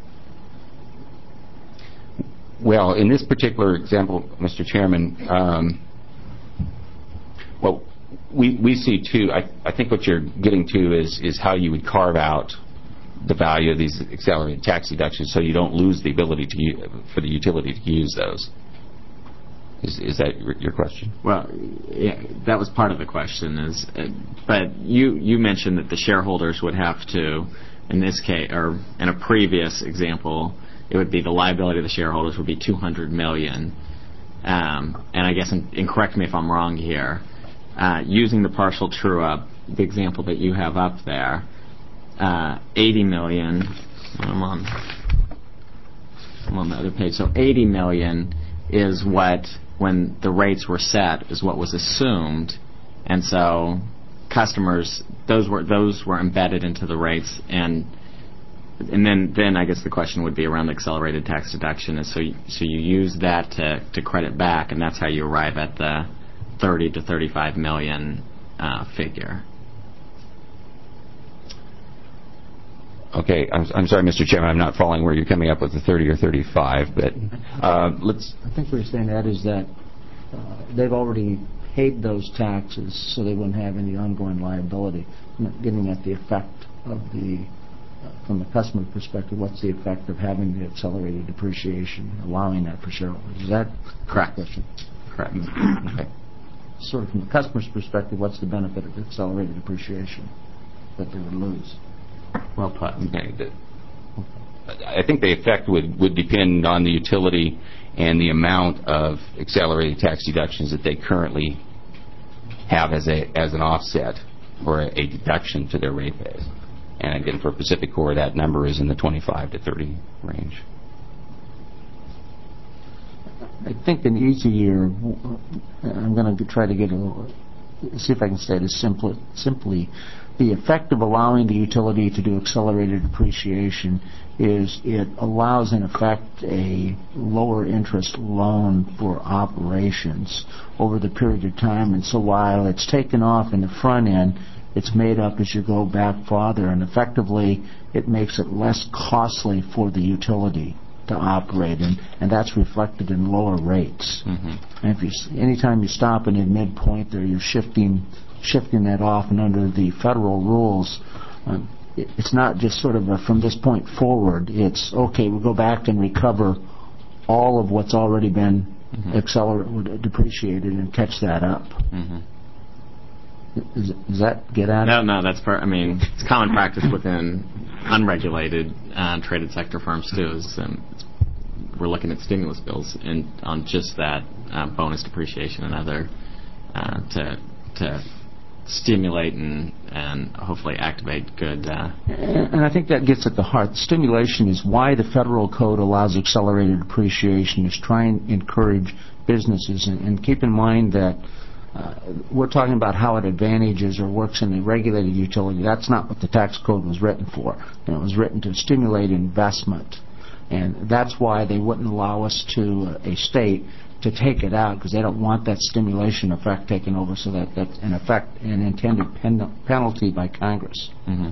Speaker 5: Well, in this particular example, Mister Chairman, um, well, we we see too. I, I think what you're getting to is is how you would carve out the value of these accelerated tax deductions so you don't lose the ability to u- for the utility to use those. Is is that your, your question?
Speaker 6: Well, yeah, that was part of the question. Is uh, but you you mentioned that the shareholders would have to, in this case, or in a previous example, it would be the liability of the shareholders would be two hundred million dollars. Um, and I guess, and, and correct me if I'm wrong here, uh, using the partial true-up, the example that you have up there, uh, eighty million dollars, I'm on, I'm on the other page, so eighty million dollars is what, when the rates were set, is what was assumed, and so customers, those were those were embedded into the rates, and And then, then I guess the question would be around the accelerated tax deduction. Is so, you, so you use that to, to credit back, and that's how you arrive at the thirty to thirty-five million uh, figure.
Speaker 5: Okay, I'm, I'm sorry, Mister Chairman, I'm not following where you're coming up with the thirty or thirty-five, but uh, let's.
Speaker 2: I think what you're saying, Ed, is that uh, they've already paid those taxes, so they wouldn't have any ongoing liability. I'm not getting at the effect of the. From the customer perspective, what's the effect of having the accelerated depreciation, allowing that for shareholders? Is that
Speaker 6: correct?
Speaker 2: Question?
Speaker 6: Correct.
Speaker 5: Okay.
Speaker 2: Sort of from the customer's perspective, what's the benefit of accelerated depreciation that they would lose?
Speaker 6: Well put.
Speaker 5: Okay. The, I think the effect would, would depend on the utility and the amount of accelerated tax deductions that they currently have as a as an offset or a, a deduction to their rate base. And again, for PacifiCorp, that number is in the twenty-five to thirty range.
Speaker 2: I think an easier, I'm going to try to get a little, see if I can say this simply, simply, the effect of allowing the utility to do accelerated depreciation is it allows, in effect, a lower interest loan for operations over the period of time. And so while it's taken off in the front end, it's made up as you go back farther, and effectively it makes it less costly for the utility to operate, and, and that's reflected in lower rates. Mm-hmm. And if you, anytime you stop in at midpoint there, you're shifting shifting that off, and under the federal rules, uh, it- it's not just sort of a, from this point forward. It's, okay, we'll go back and recover all of what's already been
Speaker 1: Mhm.
Speaker 2: accelerated, depreciated, and catch that up.
Speaker 1: Mhm.
Speaker 2: Does, does that get at it?
Speaker 1: No, no, that's per- I mean, it's common practice within unregulated uh, traded sector firms too. Is, um, it's, we're looking at stimulus bills and on just that uh, bonus depreciation and other uh, to to stimulate and and hopefully activate good. Uh,
Speaker 2: And and I think that gets at the heart. Stimulation is why the federal code allows accelerated depreciation, is try and encourage businesses. And, and keep in mind that uh, we're talking about how it advantages or works in a regulated utility. That's not what the tax code was written for. You know, it was written to stimulate investment. And that's why they wouldn't allow us to, uh, a state, to take it out, because they don't want that stimulation effect taken over, so that that's in effect an intended pen- penalty by Congress.
Speaker 1: mm-hmm.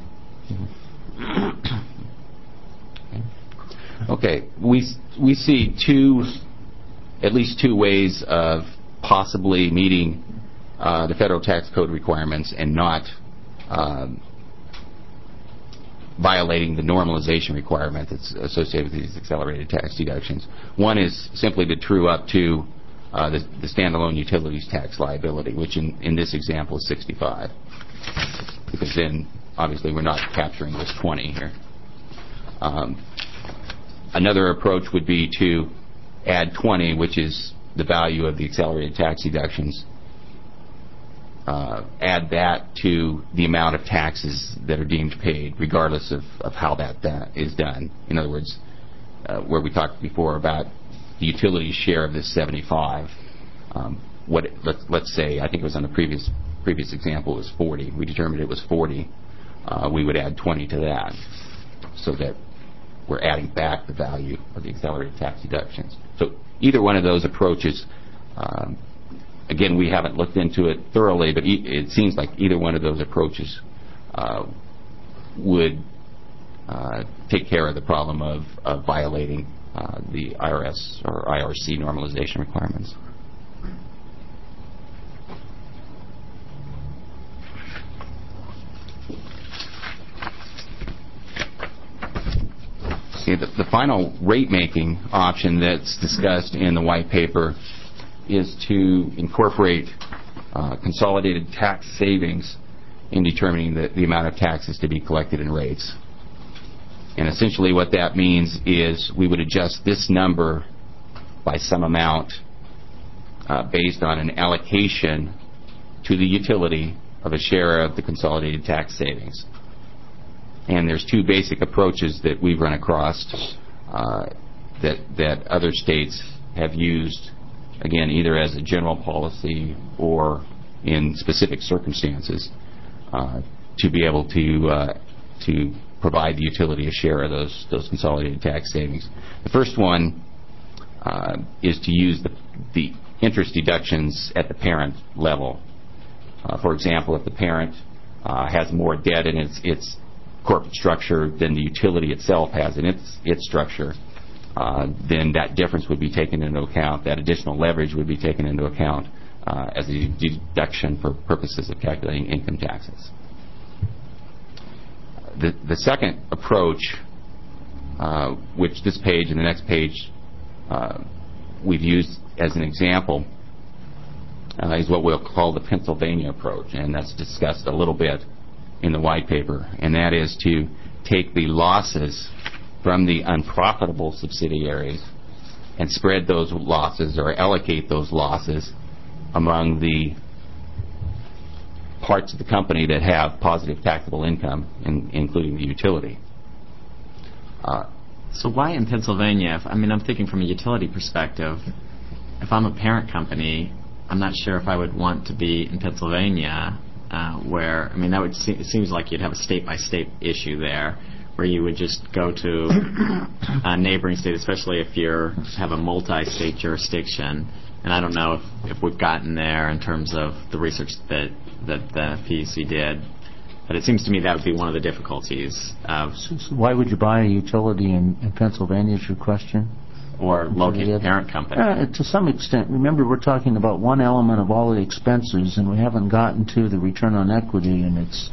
Speaker 5: Okay, we we see two, at least two ways of possibly meeting uh, the federal tax code requirements and not um, violating the normalization requirement that's associated with these accelerated tax deductions. One is simply to true up to uh, the, the standalone utilities tax liability, which in, in this example is sixty-five, because then obviously we're not capturing this twenty here. Um, another approach would be to add twenty, which is the value of the accelerated tax deductions, uh, add that to the amount of taxes that are deemed paid, regardless of, of how that uh, is done. In other words, uh, where we talked before about the utility's share of this seventy-five, um, what it, let, let's say, I think it was on the previous previous example, it was forty. We determined it was forty. Uh, we would add twenty to that, so that we're adding back the value of the accelerated tax deductions. So either one of those approaches, um, again, we haven't looked into it thoroughly, but e- it seems like either one of those approaches uh, would uh, take care of the problem of, of violating uh, the I R S or I R C normalization requirements. Okay, the, the final rate-making option that's discussed in the white paper is to incorporate uh, consolidated tax savings in determining the, the amount of taxes to be collected in rates. And essentially what that means is we would adjust this number by some amount uh, based on an allocation to the utility of a share of the consolidated tax savings. And there's two basic approaches that we've run across uh, that that other states have used, again, either as a general policy or in specific circumstances, uh, to be able to uh, to provide the utility a share of those those consolidated tax savings. The first one uh, is to use the, the interest deductions at the parent level. Uh, for example, if the parent uh, has more debt in its its corporate structure than the utility itself has in its its structure, uh, then that difference would be taken into account. That additional leverage would be taken into account uh, as a deduction for purposes of calculating income taxes. The, the second approach, uh, which this page and the next page uh, we've used as an example, uh, is what we'll call the Pennsylvania approach, and that's discussed a little bit in the white paper, and that is to take the losses from the unprofitable subsidiaries and spread those losses or allocate those losses among the parts of the company that have positive taxable income, in, including the utility. Uh,
Speaker 1: So why in Pennsylvania? If, I mean, I'm thinking from a utility perspective. If I'm a parent company, I'm not sure if I would want to be in Pennsylvania, uh, where, I mean, that would se- it seems like you'd have a state-by-state issue there, where you would just go to a neighboring state, especially if you have a multi-state jurisdiction. And I don't know if, if we've gotten there in terms of the research that, that the P U C did. But it seems to me that would be one of the difficulties of...
Speaker 2: So, so why would you buy a utility in, in Pennsylvania, is your question?
Speaker 1: Or locate a parent company.
Speaker 2: Uh, to some extent. Remember, we're talking about one element of all the expenses, and we haven't gotten to the return on equity, and it's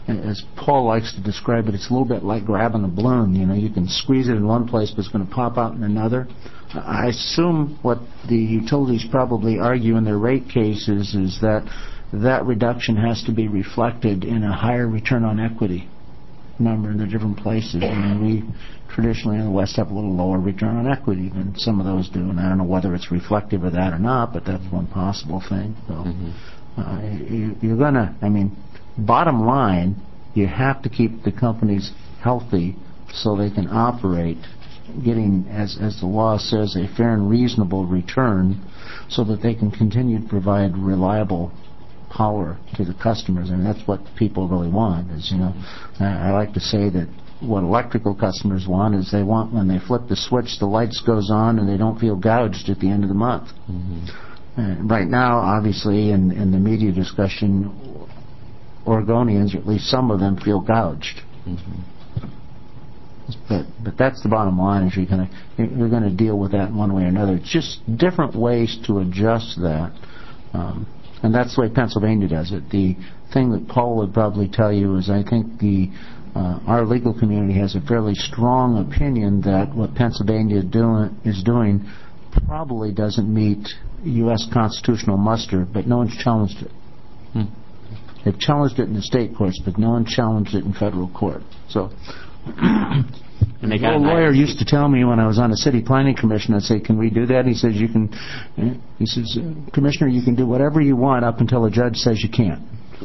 Speaker 2: as Paul likes to describe it, it's a little bit like grabbing a balloon. You know, you can squeeze it in one place, but it's going to pop out in another. I assume what the utilities probably argue in their rate cases is that that reduction has to be reflected in a higher return on equity number in the different places. I mean, we traditionally in the West have a little lower return on equity than some of those do, and I don't know whether it's reflective of that or not, but that's one possible thing. So mm-hmm. uh, you, you're going to, I mean, bottom line, you have to keep the companies healthy so they can operate, getting, as, as the law says, a fair and reasonable return so that they can continue to provide reliable power to the customers. And that's what people really want, is, you know, I, I like to say that what electrical customers want is they want, when they flip the switch, the lights goes on and they don't feel gouged at the end of the month. Mm-hmm. Uh, right now, obviously, in, in the media discussion, Oregonians, or at least some of them, feel gouged. Mm-hmm. But but that's the bottom line, is you're going to you're going to deal with that in one way or another. It's just different ways to adjust that, um, and that's the way Pennsylvania does it. The thing that Paul would probably tell you is, I think the uh, our legal community has a fairly strong opinion that what Pennsylvania doing is doing probably doesn't meet U S constitutional muster, but no one's challenged it. Hmm. They've challenged it in the state courts, but no one challenged it in federal court. So. And they got a lawyer used to tell me when I was on the city planning commission, I'd say, "Can we do that?" He says, "You can." He says, "Commissioner, you can do whatever you want up until a judge says you can't."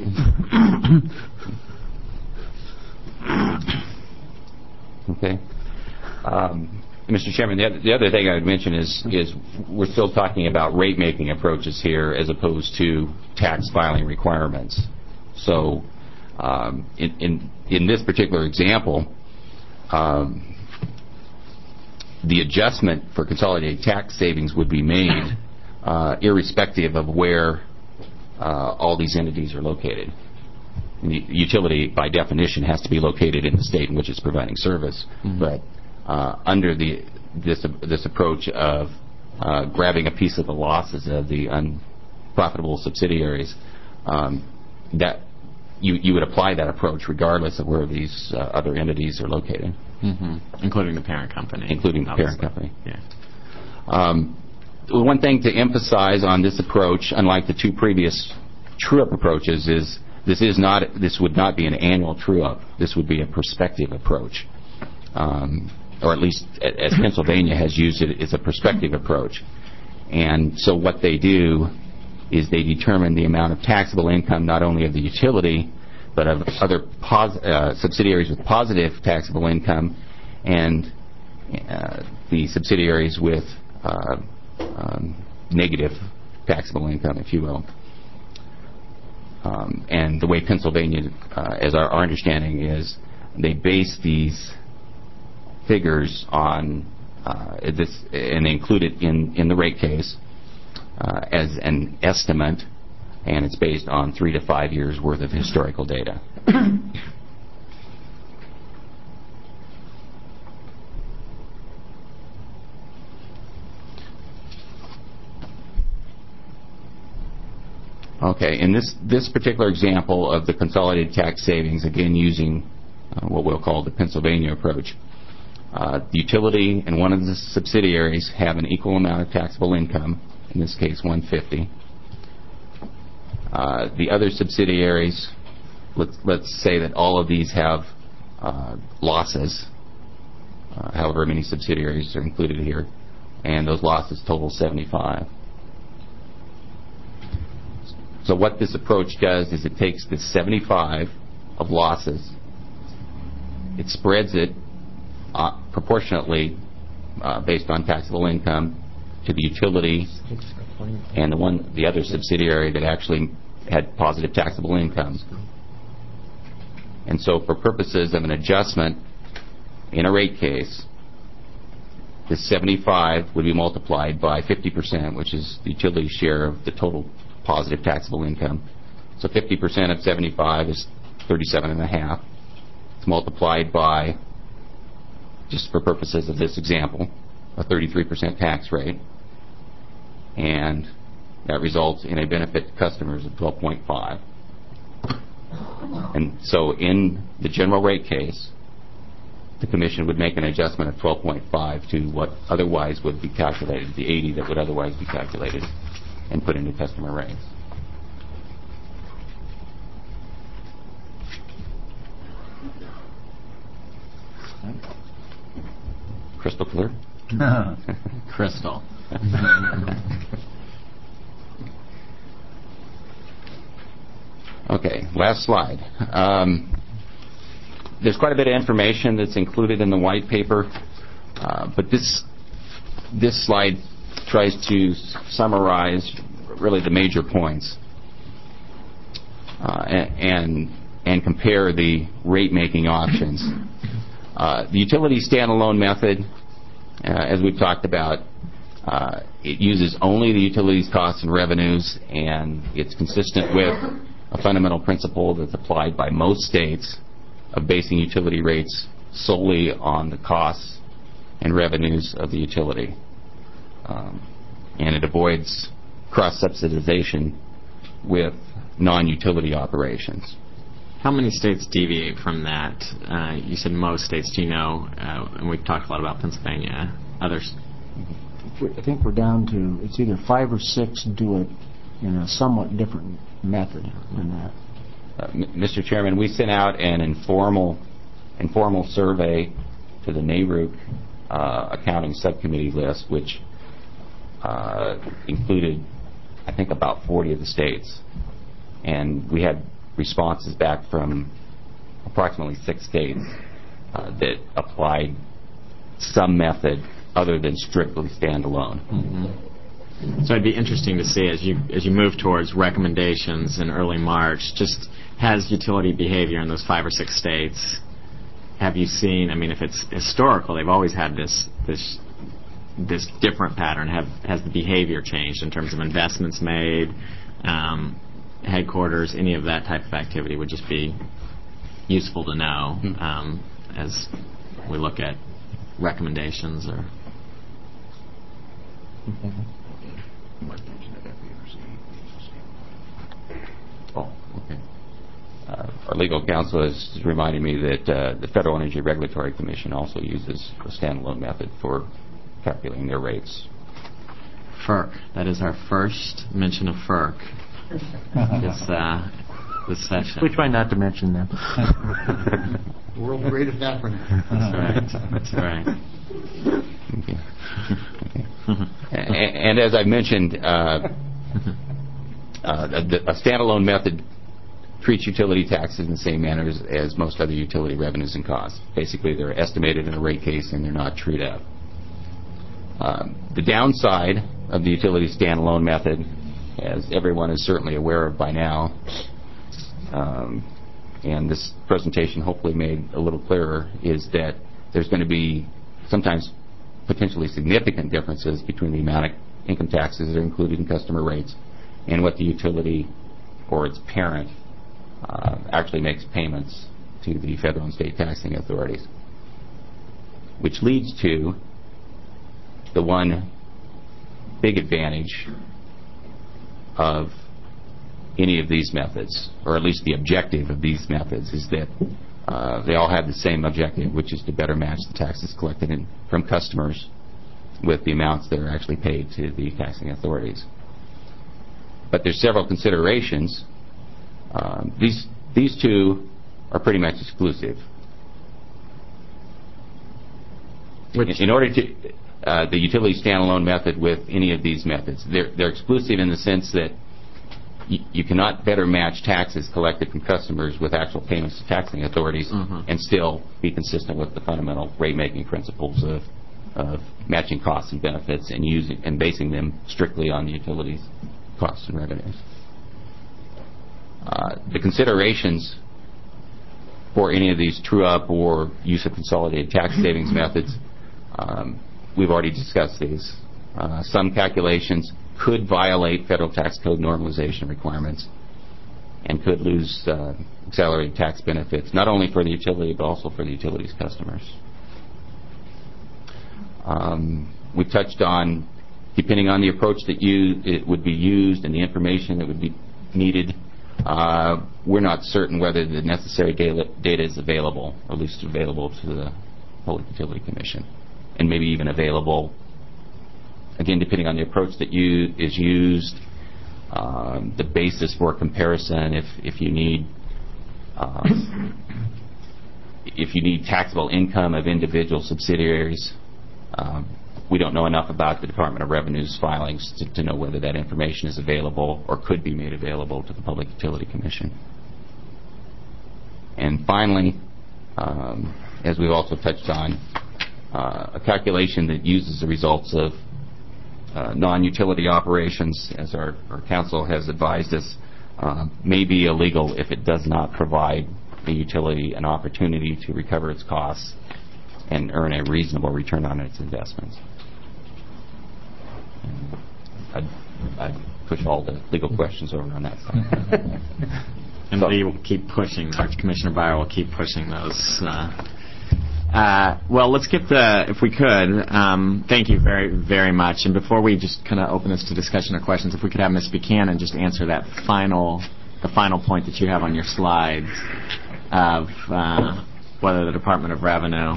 Speaker 5: Okay. Um, Mister Chairman, the other, the other thing I would mention is is we're still talking about rate making approaches here as opposed to tax filing requirements. So, um, in, in in this particular example. Um, the adjustment for consolidated tax savings would be made uh, irrespective of where uh, all these entities are located. And the utility, by definition, has to be located in the state in which it's providing service. Mm-hmm. But uh, under the this this approach of uh, grabbing a piece of the losses of the unprofitable subsidiaries, um, that You, you would apply that approach regardless of where these uh, other entities are located.
Speaker 1: Mm-hmm. Including the parent company.
Speaker 5: Including the
Speaker 1: obviously.
Speaker 5: parent company.
Speaker 1: Yeah.
Speaker 5: Um, one thing to emphasize on this approach, unlike the two previous true-up approaches, is this is not this would not be an annual true-up. This would be a prospective approach. Um, or at least as Pennsylvania has used it, it's a prospective approach. And so what they do is they determine the amount of taxable income not only of the utility, but of other pos- uh, subsidiaries with positive taxable income, and uh, the subsidiaries with uh, um, negative taxable income, if you will. Um, and the way Pennsylvania, uh, as our, our understanding is, they base these figures on uh, this, and they include it in, in the rate case. Uh, as an estimate, and it's based on three to five years worth of historical data. Okay, in this this particular example of the consolidated tax savings, again using uh, what we'll call the Pennsylvania approach, uh, the utility and one of the subsidiaries have an equal amount of taxable income. In this case, one hundred fifty. Uh, the other subsidiaries, let's, let's say that all of these have uh, losses, uh, however many subsidiaries are included here, and those losses total seventy-five. So what this approach does is it takes the seventy-five of losses, it spreads it uh, proportionately uh, based on taxable income to the utility and the one, the other subsidiary that actually had positive taxable income. And so for purposes of an adjustment in a rate case, this seventy-five would be multiplied by fifty percent, which is the utility share of the total positive taxable income. So fifty percent of seventy-five is thirty-seven and a half. It's multiplied by, just for purposes of this example, a thirty-three percent tax rate. And that results in a benefit to customers of twelve point five. And so in the general rate case, the Commission would make an adjustment of twelve point five to what otherwise would be calculated, the eighty that would otherwise be calculated and put into customer rates. Crystal clear?
Speaker 6: Crystal.
Speaker 5: Okay, last slide. Um, there's quite a bit of information that's included in the white paper, uh, but this this slide tries to summarize really the major points uh, and, and and compare the rate-making options. Uh, the utility standalone method, uh, as we've talked about, uh, it uses only the utilities costs and revenues, and it's consistent with a fundamental principle that's applied by most states of basing utility rates solely on the costs and revenues of the utility. Um, and it avoids cross-subsidization with non-utility operations.
Speaker 6: How many states deviate from that? Uh, you said most states. Do you know? Uh, and we've talked a lot about Pennsylvania. Others?
Speaker 2: I think we're down to, it's either five or six do it in a somewhat different method than that.
Speaker 5: Uh, M- Mister Chairman, we sent out an informal informal survey to the NARUC uh, accounting subcommittee list, which uh, included, I think, about forty of the states. And we had responses back from approximately six states uh, that applied some method other than strictly standalone.
Speaker 6: Mm-hmm. So it'd be interesting to see as you as you move towards recommendations in early March, just has utility behavior in those five or six states, have you seen, I mean, if it's historical, they've always had this this this different pattern. Have has the behavior changed in terms of investments made, um, headquarters, any of that type of activity would just be useful to know um, as we look at recommendations or.
Speaker 5: Oh, okay. Uh, our legal counsel has reminded me that uh, the Federal Energy Regulatory Commission also uses a standalone method for calculating their rates.
Speaker 6: FERC. That is our first mention of FERC this, uh, this session.
Speaker 2: We try not to mention them.
Speaker 8: World's greatest acronym.
Speaker 6: That's right. That's right.
Speaker 5: Okay. Okay. and, and as I mentioned, uh, uh, the, a standalone method treats utility taxes in the same manner as, as most other utility revenues and costs. Basically, they're estimated in a rate case and they're not trued up. Um, the downside of the utility standalone method, as everyone is certainly aware of by now, um, and this presentation hopefully made a little clearer, is that there's going to be sometimes potentially significant differences between the amount of income taxes that are included in customer rates and what the utility or its parent uh, actually makes payments to the federal and state taxing authorities, which leads to the one big advantage of any of these methods, or at least the objective of these methods, is that uh, they all have the same objective, which is to better match the taxes collected in, from customers with the amounts that are actually paid to the taxing authorities. But there's several considerations. Um, these these two are pretty much exclusive.
Speaker 6: Which
Speaker 5: in, in order to uh, the utility standalone method with any of these methods, they're they're exclusive in the sense that y- you cannot better match taxes collected from customers with actual payments to taxing authorities
Speaker 6: mm-hmm.
Speaker 5: and still be consistent with the fundamental rate-making principles of of matching costs and benefits and using and basing them strictly on the utilities costs and revenues. Uh, the considerations for any of these true-up or use of consolidated tax savings methods, um, we've already discussed these. Uh, some calculations could violate federal tax code normalization requirements and could lose uh, accelerated tax benefits, not only for the utility but also for the utility's customers. Um, we touched on, depending on the approach that you, it would be used and the information that would be needed, Uh, we're not certain whether the necessary data, data is available, or at least available to the Public Utility Commission, and maybe even available, again, depending on the approach that you, is used, um, the basis for comparison, if, if you need um, if you need taxable income of individual subsidiaries. Um, we don't know enough about the Department of Revenue's filings to, to know whether that information is available or could be made available to the Public Utility Commission. And finally, um, as we've also touched on, uh, a calculation that uses the results of uh, non-utility operations, as our, our council has advised us, uh, may be illegal if it does not provide the utility an opportunity to recover its costs and earn a reasonable return on its investments. I'd, I'd push all the legal questions over on that side.
Speaker 1: And so, we will keep pushing those. Commissioner Byer will keep pushing those. Uh, uh, well, let's get the, if we could, um, thank you very, very much. And before we just kind of open this to discussion or questions, if we could have Miz Buchanan just answer that final, the final point that you have on your slides of uh, whether the Department of Revenue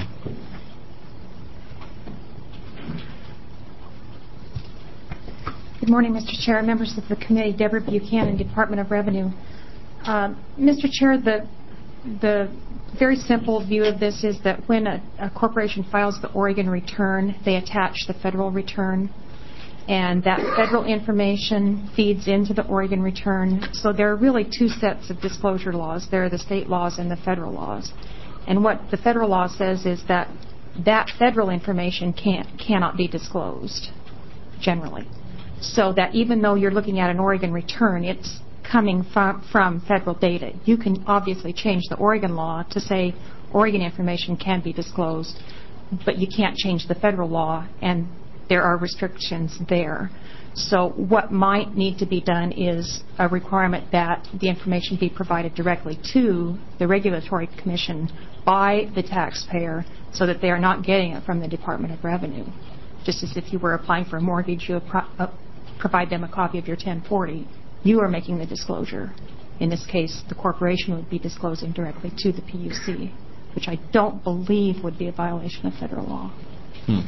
Speaker 9: Good morning, Mister Chair, members of the committee. Deborah Buchanan, Department of Revenue. Uh, Mister Chair, the the very simple view of this is that when a, a corporation files the Oregon return, they attach the federal return, and that federal information feeds into the Oregon return. So there are really two sets of disclosure laws. There are the state laws and the federal laws. And what the federal law says is that that federal information can't cannot be disclosed generally. So that even though you're looking at an Oregon return, it's coming from, from federal data. You can obviously change the Oregon law to say Oregon information can be disclosed, but you can't change the federal law, and there are restrictions there. So what might need to be done is a requirement that the information be provided directly to the Regulatory Commission by the taxpayer so that they are not getting it from the Department of Revenue. Just as if you were applying for a mortgage, you would pro- uh, provide them a copy of your ten forty. You are making the disclosure. In this case, the corporation would be disclosing directly to the P U C, which I don't believe would be a violation of federal law.
Speaker 1: Hmm.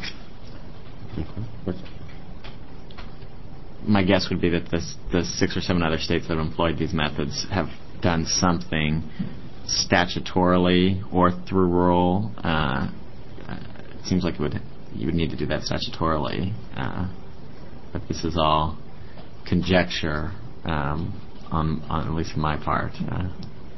Speaker 1: My guess would be that this, the six or seven other states that have employed these methods have done something statutorily or through rule. Uh, it seems like it would you would need to do that statutorily. Uh, but this is all conjecture, um, on, on at least on my part. Uh,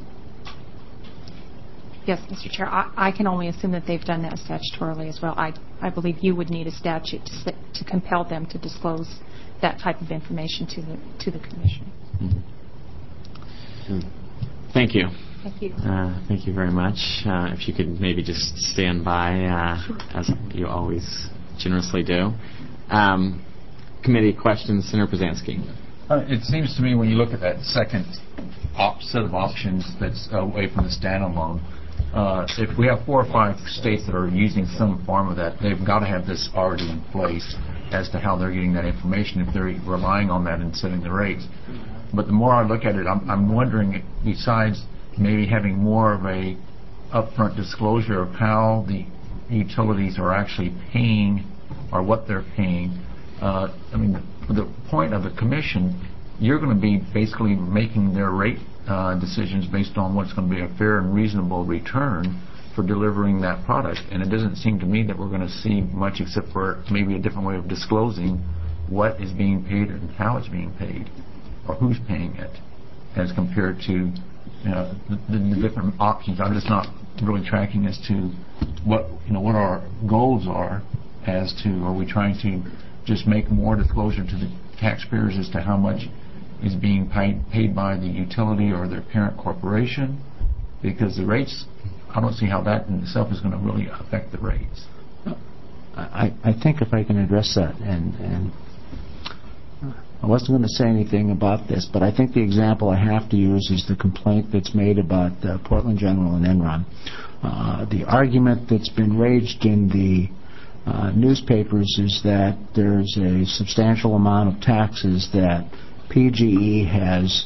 Speaker 9: Yes, Mister Chair. I, I can only assume that they've done that statutorily as well. I, I believe you would need a statute to, to compel them to disclose that type of information to the to the Commission.
Speaker 1: Mm-hmm. Thank you.
Speaker 9: Thank you.
Speaker 1: Uh, thank you very much. Uh, if you could maybe just stand by, uh,
Speaker 9: sure.
Speaker 1: as you always generously do. Um, committee questions, Senator Brzezinski.
Speaker 4: Uh, it seems to me when you look at that second op- set of options that's away from the standalone, uh, if we have four or five states that are using some form of that, they've got to have this already in place as to how they're getting that information if they're relying on that and setting the rates. But the more I look at it, I'm, I'm wondering, besides maybe having more of a upfront disclosure of how the utilities are actually paying or what they're paying, uh, I mean, the point of the commission, you're going to be basically making their rate uh, decisions based on what's going to be a fair and reasonable return for delivering that product. And it doesn't seem to me that we're going to see much except for maybe a different way of disclosing what is being paid and how it's being paid or who's paying it as compared to, you know, the, the, the different options. I'm just not really tracking as to what, you know, what our goals are as to, are we trying to just make more disclosure to the taxpayers as to how much is being paid, paid by the utility or their parent corporation? Because the rates, I don't see how that in itself is going to really affect the rates.
Speaker 2: I, I think if I can address that, and, and I wasn't going to say anything about this, but I think the example I have to use is the complaint that's made about uh, Portland General and Enron. Uh, the argument that's been raged in the uh, newspapers is that there's a substantial amount of taxes that P G E has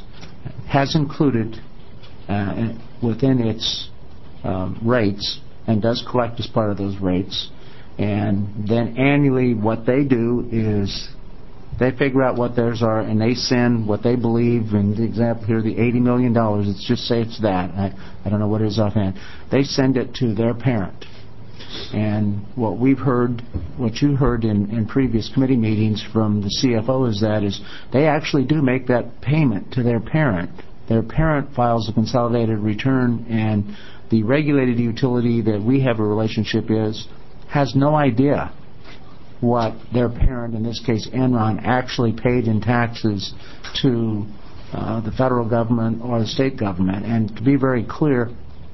Speaker 2: has included uh, within its um, rates and does collect as part of those rates. And then annually what they do is they figure out what theirs are and they send what they believe, in the example here, the eighty million dollars, let's just say it's that. I, I don't know what it is offhand. They send it to their parent. And what we've heard, what you heard in, in previous committee meetings from the C F O is that is they actually do make that payment to their parent. Their parent files a consolidated return, and the regulated utility that we have a relationship is has no idea what their parent, in this case Enron, actually paid in taxes to uh, the federal government or the state government. And to be very clear,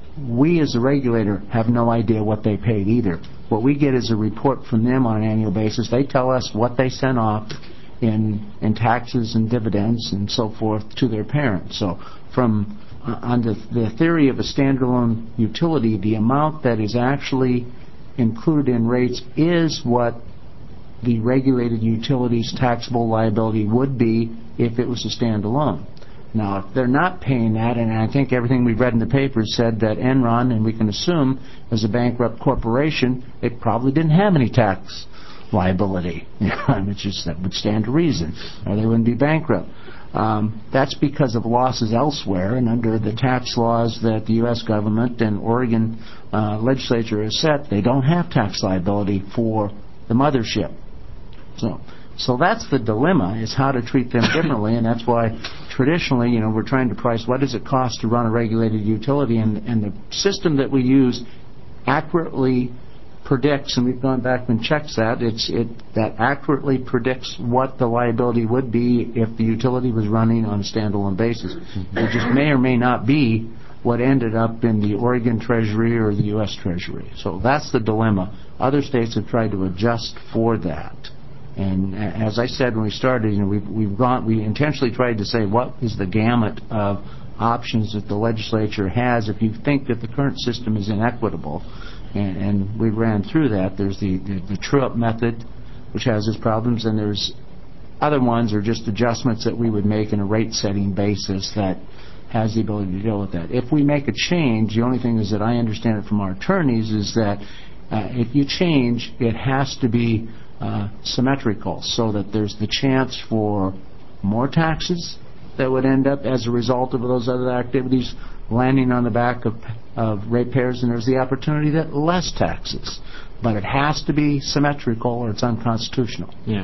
Speaker 2: we as a regulator have no idea what they paid either. What we get is a report from them on an annual basis. They tell us what they sent off in in taxes and dividends and so forth to their parents. So from uh, on the, the theory of a standalone utility, the amount that is actually included in rates is what the regulated utility's taxable liability would be if it was a standalone. Now, if they're not paying that, and I think everything we've read in the papers said that Enron, and we can assume as a bankrupt corporation, they probably didn't have any tax liability. It's just that would stand to reason, or they wouldn't be bankrupt. Um, that's because of losses elsewhere, and under the tax laws that the U S government and Oregon uh, legislature has set, they don't have tax liability for the mothership. So, so that's the dilemma, is how to treat them differently, and that's why traditionally, you know, we're trying to price what does it cost to run a regulated utility, and, and the system that we use accurately predicts, and we've gone back and checked that, it's it that accurately predicts what the liability would be if the utility was running on a standalone basis. It just may or may not be what ended up in the Oregon Treasury or the U S Treasury. So that's the dilemma. Other states have tried to adjust for that. And as I said when we started, you know, we've, we've gone, we intentionally tried to say what is the gamut of options that the legislature has if you think that the current system is inequitable. And, and we ran through that. There's the, the, the true-up method, which has its problems, and there's other ones are just adjustments that we would make in a rate-setting basis that has the ability to deal with that. If we make a change, the only thing is that I understand it from our attorneys is that uh, if you change, it has to be uh, symmetrical, so that there's the chance for more taxes that would end up as a result of those other activities landing on the back of, of ratepayers, and there's the opportunity that less taxes. But it has to be symmetrical or it's unconstitutional.
Speaker 6: Yeah.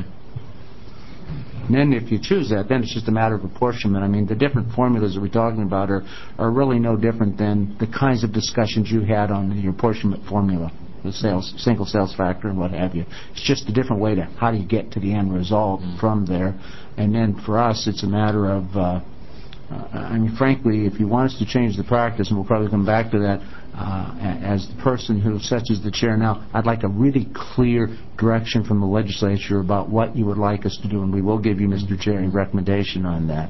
Speaker 2: And then if you choose that, then it's just a matter of apportionment. I mean, the different formulas that we're talking about are, are really no different than the kinds of discussions you had on your apportionment formula, the sales, single sales factor and what have you. It's just a different way to how do you get to the end result mm. from there. And then for us, it's a matter of uh, Uh, I mean, frankly, if you want us to change the practice, and we'll probably come back to that, uh, as the person who such as the chair now, I'd like a really clear direction from the legislature about what you would like us to do, and we will give you, Mister Chair, a recommendation on that.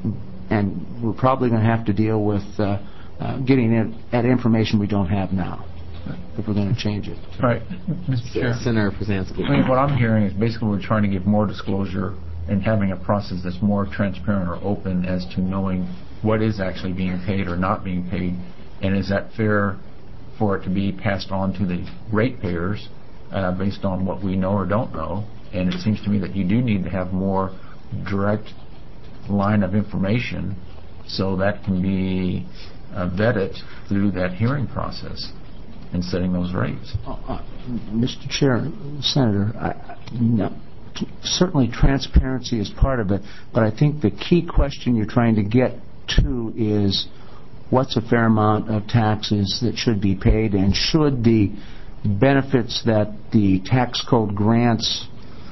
Speaker 2: And we're probably going to have to deal with uh, uh, getting it at information we don't have now if we're going to change it.
Speaker 4: Right. Mister Chair.
Speaker 6: Senator Pruzansky.
Speaker 4: I mean, what I'm hearing is basically we're trying to give more disclosure and having a process that's more transparent or open as to knowing what is actually being paid or not being paid, and is that fair for it to be passed on to the ratepayers uh, based on what we know or don't know. And it seems to me that you do need to have more direct line of information so that can be uh, vetted through that hearing process and setting those rates.
Speaker 2: Uh, uh, Mister Chair, Senator, I, no. Certainly transparency is part of it, but I think the key question you're trying to get to is what's a fair amount of taxes that should be paid, and should the benefits that the tax code grants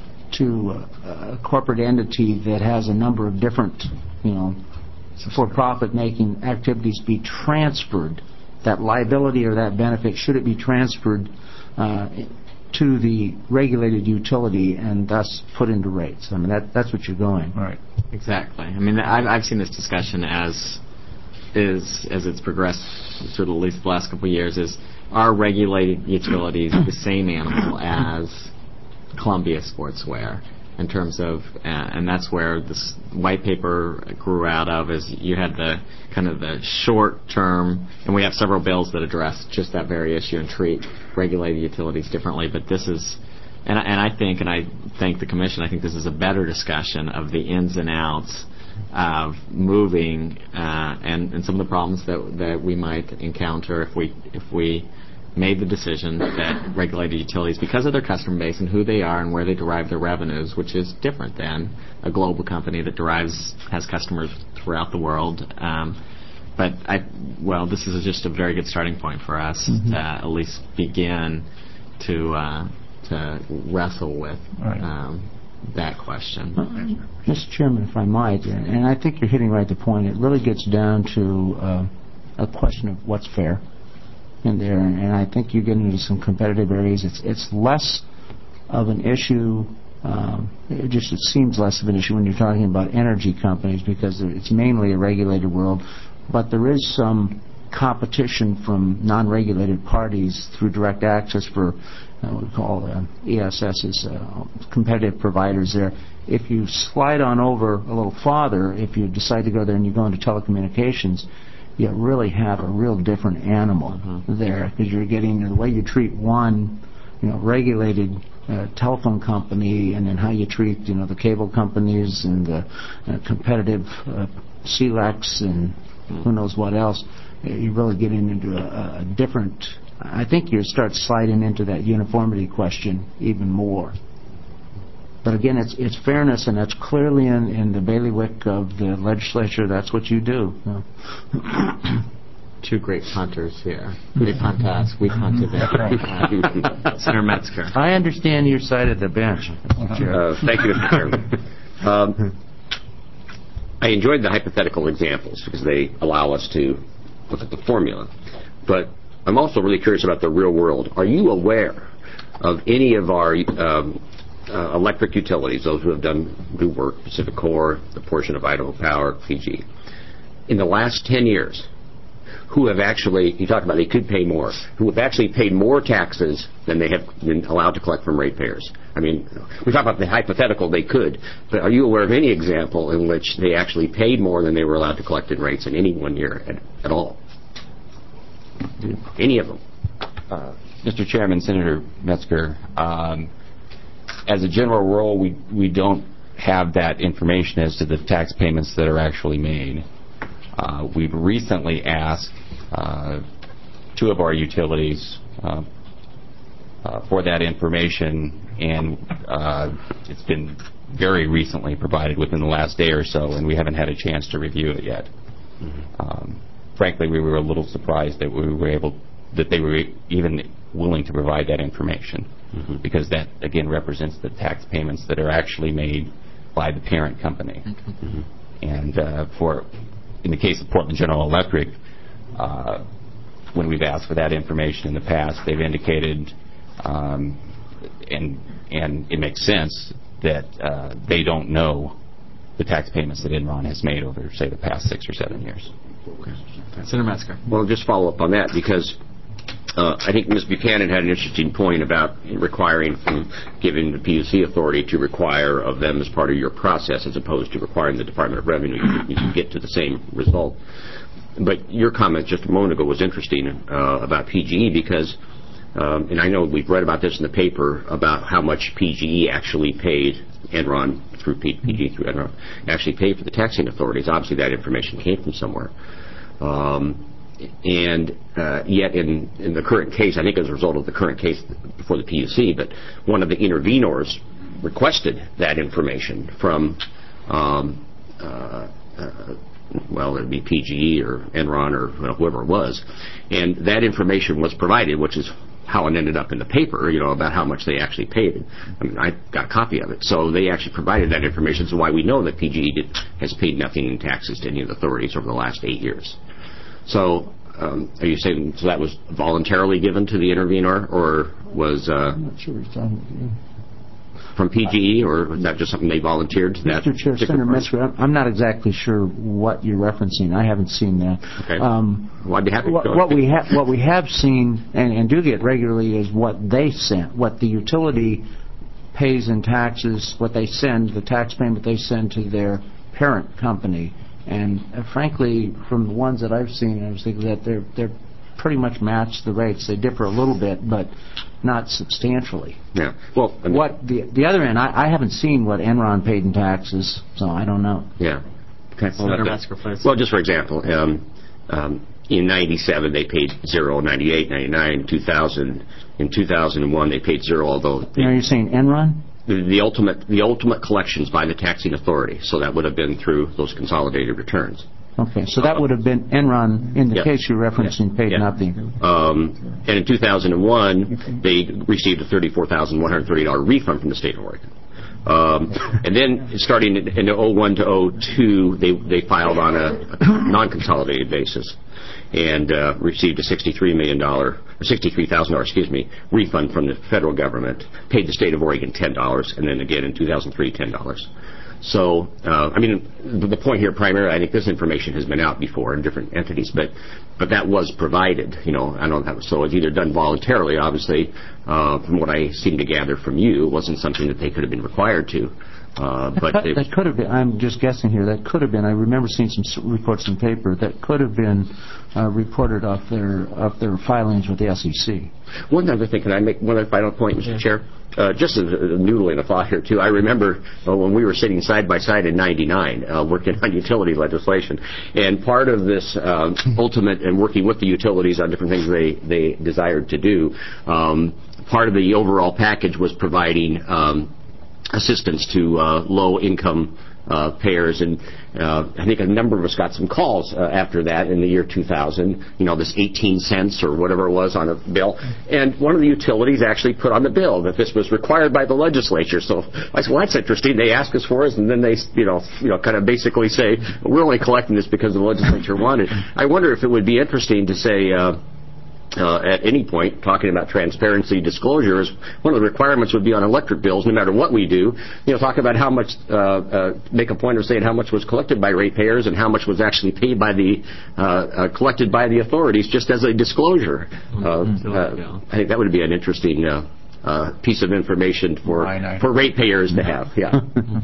Speaker 2: to a, a corporate entity that has a number of different, you know, for-profit making activities be transferred, that liability or that benefit, should it be transferred uh, to the regulated utility and thus put into rates? I mean, that that's what you're going.
Speaker 4: Right.
Speaker 6: Exactly. I mean, I've, I've seen this discussion as is as it's progressed through at least the last couple of years. Is are regulated utilities the same animal as Columbia Sportswear? in terms of, uh, and that's where this white paper grew out of, is you had the kind of the short term, and we have several bills that address just that very issue and treat regulated utilities differently, but this is, and I, and I think, and I thank the Commission, I think this is a better discussion of the ins and outs of moving uh, and, and some of the problems that that we might encounter if we if we made the decision that regulated utilities, because of their customer base and who they are and where they derive their revenues, which is different than a global company that derives has customers throughout the world. Um, but I, well, this is just a very good starting point for us mm-hmm. to at least begin to uh, to wrestle with
Speaker 4: right.
Speaker 6: um, that question.
Speaker 2: Uh, Mister Chairman, if I might, and I think you're hitting right the point. It really gets down to uh, a question of what's fair in there, and I think you get into some competitive areas. It's it's less of an issue. Um, it just it seems less of an issue when you're talking about energy companies, because it's mainly a regulated world. But there is some competition from non-regulated parties through direct access for uh, what we call uh, E S S's, uh, competitive providers there. If you slide on over a little farther, if you decide to go there and you go into telecommunications, you really have a real different animal mm-hmm. there, because you're getting the way you treat one, you know, regulated uh, telephone company, and then how you treat, you know, the cable companies and the uh, competitive uh, C L E Cs and who knows what else. You're really getting into a, a different. I think you start sliding into that uniformity question even more. But again, it's it's fairness, and that's clearly in, in the bailiwick of the legislature. That's what you do. You know.
Speaker 6: Two great punters here. They punt us, we punt them. Senator Metzger.
Speaker 2: I understand your side of the bench.
Speaker 3: Uh, thank you, Mister Chairman. Um, I enjoyed the hypothetical examples because they allow us to look at the formula. But I'm also really curious about the real world. Are you aware of any of our um, Uh, electric utilities, those who have done new work, Pacific Core, the portion of Idaho Power, P G, in the last ten years, who have actually, you talked about they could pay more, who have actually paid more taxes than they have been allowed to collect from ratepayers? I mean, we talk about the hypothetical they could, but are you aware of any example in which they actually paid more than they were allowed to collect in rates in any one year at, at all? Any of them?
Speaker 5: Uh, Mister Chairman, Senator Metzger, um, as a general rule, we, we don't have that information as to the tax payments that are actually made. Uh, we've recently asked uh, two of our utilities uh, uh, for that information, and uh, it's been very recently provided within the last day or so, and we haven't had a chance to review it yet. Mm-hmm. Um, frankly, we were a little surprised that we were able, that they were even willing to provide that information. Mm-hmm. Because that, again, represents the tax payments that are actually made by the parent company. Mm-hmm. And uh, for, in the case of Portland General Electric, uh, when we've asked for that information in the past, they've indicated, um, and and it makes sense, that uh, they don't know the tax payments that Enron has made over, say, the past six or seven years.
Speaker 6: Okay. Senator Metzger.
Speaker 3: Well, just follow up on that, because Uh, I think Miz Buchanan had an interesting point about requiring from giving the P U C authority to require of them as part of your process, as opposed to requiring the Department of Revenue. You, you can get to the same result. But your comment just a moment ago was interesting uh, about P G E, because, um, and I know we've read about this in the paper, about how much P G E actually paid, Enron through P- PG E through Enron, actually paid for the taxing authorities. Obviously that information came from somewhere. Um, And uh, yet in, in the current case, I think as a result of the current case before the P U C, but one of the intervenors requested that information from, um, uh, uh, well, it would be P G E or Enron or you know, whoever it was. And that information was provided, which is how it ended up in the paper, you know, about how much they actually paid. I mean, I got a copy of it. So they actually provided that information, so why we know that P G E did, has paid nothing in taxes to any of the authorities over the last eight years. So, um, are you saying so that was voluntarily given to the intervenor, or was uh,
Speaker 2: I'm not sure he's talking to you.
Speaker 3: From P G E, or was that just something they volunteered to that?
Speaker 2: Mister Chair, Senator Metzger, I'm not exactly sure what you're referencing. I haven't seen that.
Speaker 3: Okay.
Speaker 2: Um,
Speaker 3: well, I'd be happy
Speaker 2: what,
Speaker 3: to.
Speaker 2: What we have, what we have seen and, and do get regularly is what they sent, what the utility pays in taxes what they send, the tax payment they send to their parent company. And uh, frankly, from the ones that I've seen, I was thinking that they're they're pretty much match the rates. They differ a little bit, but not substantially.
Speaker 3: Yeah. Well, I mean,
Speaker 2: what the the other end, I, I haven't seen what Enron paid in taxes, so I don't know.
Speaker 3: Yeah. Okay.
Speaker 6: Senator Metzger, please.
Speaker 3: Well, just for example, um, um, in ninety-seven they paid zero, ninety-eight, ninety-nine, two thousand. In two thousand one they paid zero, although they,
Speaker 2: Are you saying Enron?
Speaker 3: The, the ultimate the ultimate collections by the taxing authority. So that would have been through those consolidated returns.
Speaker 2: Okay, so that would have been Enron in the
Speaker 3: Yeah.
Speaker 2: case you're referencing
Speaker 3: Yeah.
Speaker 2: paid
Speaker 3: Yeah.
Speaker 2: nothing.
Speaker 3: Um, and in two thousand one, they received a thirty-four thousand one hundred thirty dollars refund from the state of Oregon. Um, and then starting in, in oh one to oh two, they, they filed on a, a non-consolidated basis and uh, received a sixty-three million dollars, or sixty-three thousand dollars, excuse me, refund from the federal government, paid the state of Oregon ten dollars, and then again in two thousand three, ten dollars. So, uh, I mean, the point here primarily, I think this information has been out before in different entities, but but that was provided, you know, I don't have, so it's either done voluntarily, obviously, uh, from what I seem to gather from you, it wasn't something that they could have been required to. Uh, but
Speaker 2: that,
Speaker 3: they,
Speaker 2: that could have been, I'm just guessing here, that could have been, I remember seeing some s- reports in the paper, that could have been uh, reported off their off their filings with the S E C.
Speaker 3: One other thing, can I make one other final point, Mister Yeah. Chair? Uh, just a, a noodle and a thought here, too. I remember uh, when we were sitting side by side in ninety-nine, uh, working on utility legislation, and part of this uh, ultimate and working with the utilities on different things they, they desired to do, um, part of the overall package was providing um, assistance to uh, low-income uh, payers, and uh, I think a number of us got some calls uh, after that in the year two thousand, you know, this eighteen cents or whatever it was on a bill, and one of the utilities actually put on the bill that this was required by the legislature. So I said, well, that's interesting. They ask us for it, and then they, you know, you know, kind of basically say, we're only collecting this because the legislature wanted. I wonder if it would be interesting to say, uh, Uh, at any point, talking about transparency disclosure, is one of the requirements would be on electric bills, no matter what we do, you know, talk about how much, uh, uh, make a point of saying how much was collected by ratepayers and how much was actually paid by the, uh, uh, collected by the authorities, just as a disclosure. Uh, uh, I think that would be an interesting uh, uh, piece of information for, for ratepayers to have. Yeah.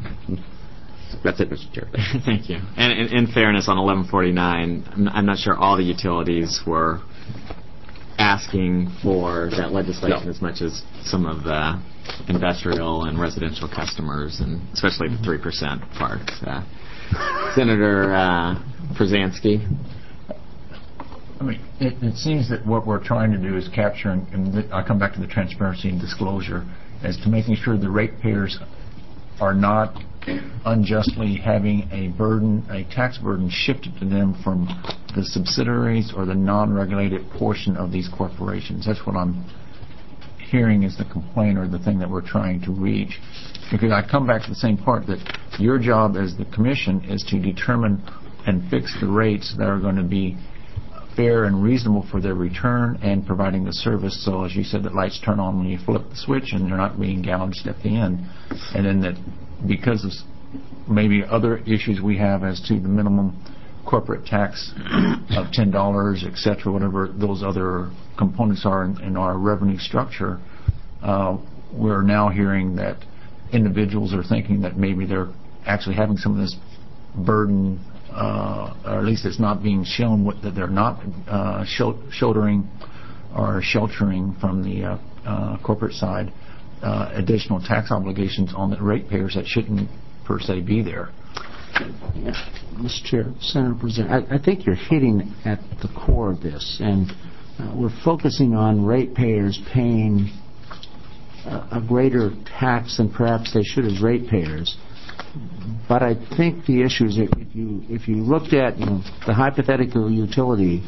Speaker 3: That's it, Mister Chair.
Speaker 6: Thank you. And in, in fairness, on eleven forty-nine, I'm, I'm not sure all the utilities were asking for that legislation no. as much as some of the industrial and residential customers, and especially the three percent part. Uh, Senator uh, Przansky.
Speaker 4: I mean, it, it seems that what we're trying to do is capture, and, and th- I come back to the transparency and disclosure, as to making sure the ratepayers are not unjustly having a burden, a tax burden shifted to them from the subsidiaries or the non-regulated portion of these corporations. That's what I'm hearing is the complaint or the thing that we're trying to reach. Because I come back to the same part, that your job as the commission is to determine and fix the rates that are going to be fair and reasonable for their return and providing the service. So as you said, that lights turn on when you flip the switch and they're not being gouged at the end. And then that because of maybe other issues we have as to the minimum corporate tax of ten dollars, et cetera, whatever those other components are in, in our revenue structure, uh, we're now hearing that individuals are thinking that maybe they're actually having some of this burden, uh, or at least it's not being shown what, that they're not uh, shouldering or sheltering from the uh, uh, corporate side uh, additional tax obligations on the ratepayers that shouldn't per se be there.
Speaker 2: Yeah. Mister Chair, Senator President, I, I think you're hitting at the core of this, and uh, we're focusing on ratepayers paying a, a greater tax than perhaps they should as ratepayers. But I think the issue is if you if you looked at, you know, the hypothetical utility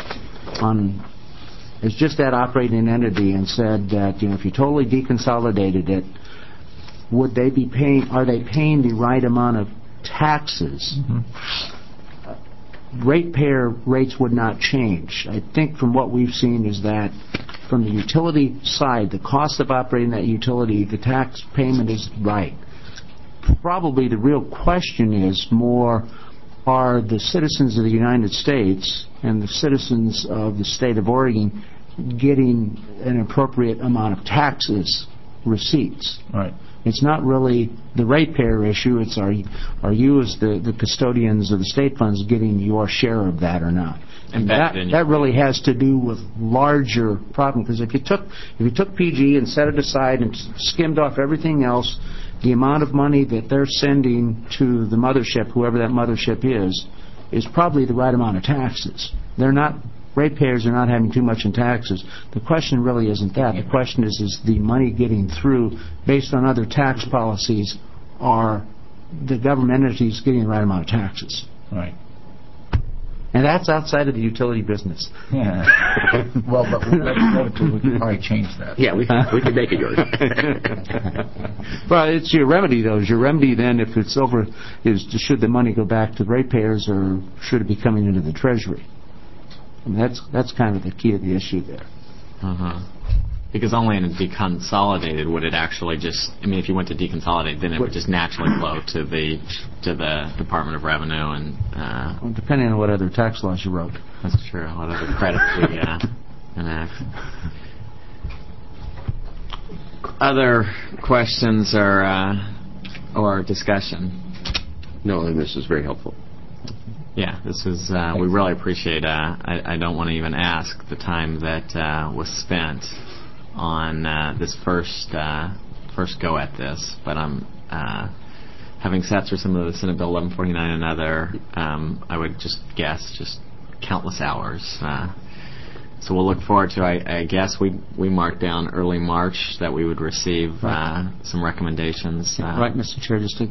Speaker 2: on as just that operating entity and said that, you know, if you totally deconsolidated it, would they be paying? Are they paying the right amount of taxes? Mm-hmm. Uh, ratepayer rates would not change. I think from what we've seen is that from the utility side, the cost of operating that utility, the tax payment is right. Probably the real question is more, are the citizens of the United States and the citizens of the state of Oregon getting an appropriate amount of taxes receipts?
Speaker 4: Right.
Speaker 2: It's not really the ratepayer issue. It's are you, are you as the, the custodians of the state funds getting your share of that or not? And that, that really has to do with larger problem, because if you took if you took P G and set it aside and skimmed off everything else, the amount of money that they're sending to the mothership, whoever that mothership is, is probably the right amount of taxes. They're not, ratepayers are not having too much in taxes. The question really isn't that. The question is, is the money getting through based on other tax policies, are the government entities getting the right amount of taxes?
Speaker 4: Right.
Speaker 2: And that's outside of the utility business.
Speaker 4: Yeah. Well, but we could probably change that.
Speaker 3: Yeah, we, we can make it yours.
Speaker 2: Well, it's your remedy, though. Is your remedy then, if it's over, is to, should the money go back to the ratepayers or should it be coming into the Treasury? I mean, that's that's kind of the key of the issue there.
Speaker 6: Uh-huh. Because only in a deconsolidated would it actually just, I mean, if you went to deconsolidate, then it would just naturally flow to the to the Department of Revenue and... Uh,
Speaker 2: well, depending on what other tax laws you wrote.
Speaker 6: That's true. What other credits we uh, enact. Other questions or, uh, or discussion?
Speaker 3: No, and this is very helpful.
Speaker 6: Yeah, this is, uh, we really appreciate, uh, I, I don't want to even ask the time that uh, was spent on uh, this first uh, first go at this, but I'm uh, having sat through some of the Senate Bill eleven forty-nine and other, um, I would just guess just countless hours. Uh, so we'll look forward to, I, I guess we we marked down early March that we would receive uh, some recommendations. Uh,
Speaker 2: right, Mister Chair, just to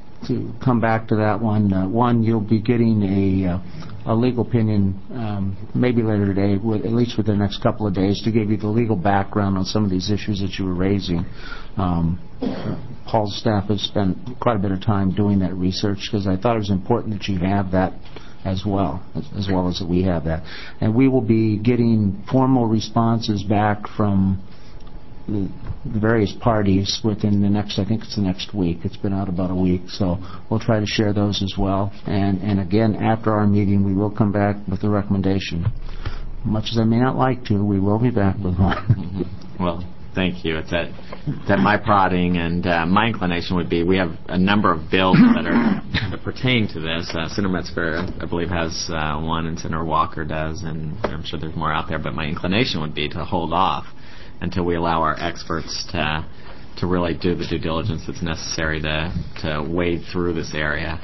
Speaker 2: to come back to that one, uh, one, you'll be getting a, uh, a legal opinion um, maybe later today, with, at least within the next couple of days, to give you the legal background on some of these issues that you were raising. Um, Paul's staff has spent quite a bit of time doing that research, because I thought it was important that you have that as well, as, as well as that we have that. And we will be getting formal responses back from the various parties within the next, I think it's the next week. It's been out about a week, so we'll try to share those as well. And, and again, after our meeting, we will come back with a recommendation. Much as I may not like to, we will be back with one.
Speaker 6: Mm-hmm. Well, thank you. It's at, it's at my prodding, and uh, my inclination would be we have a number of bills that are that pertain to this. Uh, Senator Metzger, I believe, has uh, one, and Senator Walker does, and I'm sure there's more out there. But my inclination would be to hold off until we allow our experts to to really do the due diligence that's necessary to to wade through this area.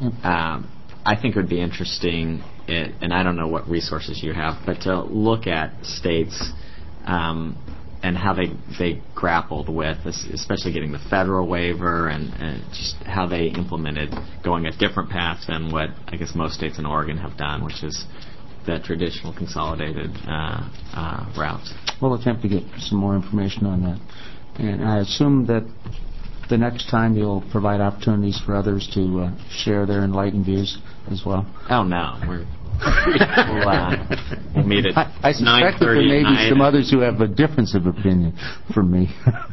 Speaker 6: Um, I think it would be interesting, it, and I don't know what resources you have, but to look at states um, and how they they grappled with, this, especially getting the federal waiver and, and just how they implemented going a different path than what I guess most states in Oregon have done, which is the traditional consolidated uh, uh, route.
Speaker 2: We'll attempt to get some more information on that. And I assume that the next time you'll provide opportunities for others to uh, share their enlightened views as well.
Speaker 6: Oh, no. We're, we'll, uh, we'll meet at
Speaker 2: I, I suspect that there may be some others who have a difference of opinion from me.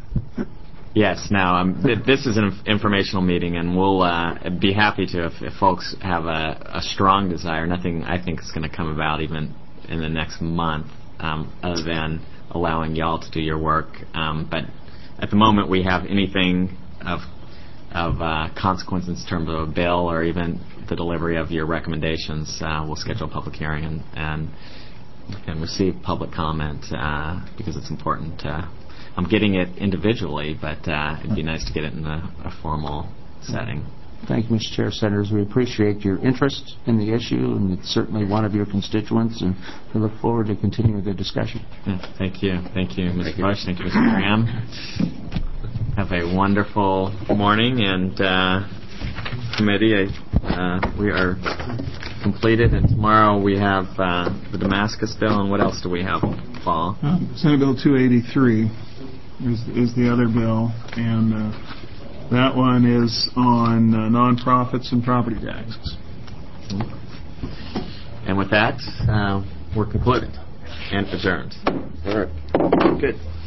Speaker 6: Yes. Now, um, th- this is an informational meeting, and we'll uh, be happy to if, if folks have a, a strong desire. Nothing I think is going to come about even in the next month, um, other than allowing y'all to do your work. Um, but at the moment, we have anything of of uh, consequence in terms of a bill or even the delivery of your recommendations. Uh, we'll schedule a public hearing and and, and receive public comment uh, because it's important. Uh, I'm getting it individually, but uh, it'd be nice to get it in a, a formal setting.
Speaker 2: Thank you, Mister Chair. Senators, we appreciate your interest in the issue, and it's certainly one of your constituents, and we look forward to continuing the discussion.
Speaker 6: Yeah, thank you. Thank you, Mister Bush. Thank you, Mister Graham. Have a wonderful morning, and uh, committee, uh, we are completed, and tomorrow we have uh, the Damascus bill, and what else do we have, Paul?
Speaker 7: Uh, Senate Bill two eighty-three is, is the other bill, and uh, that one is on uh, nonprofits and property taxes.
Speaker 6: And with that, uh, we're concluded and adjourned.
Speaker 3: All right.
Speaker 6: Good.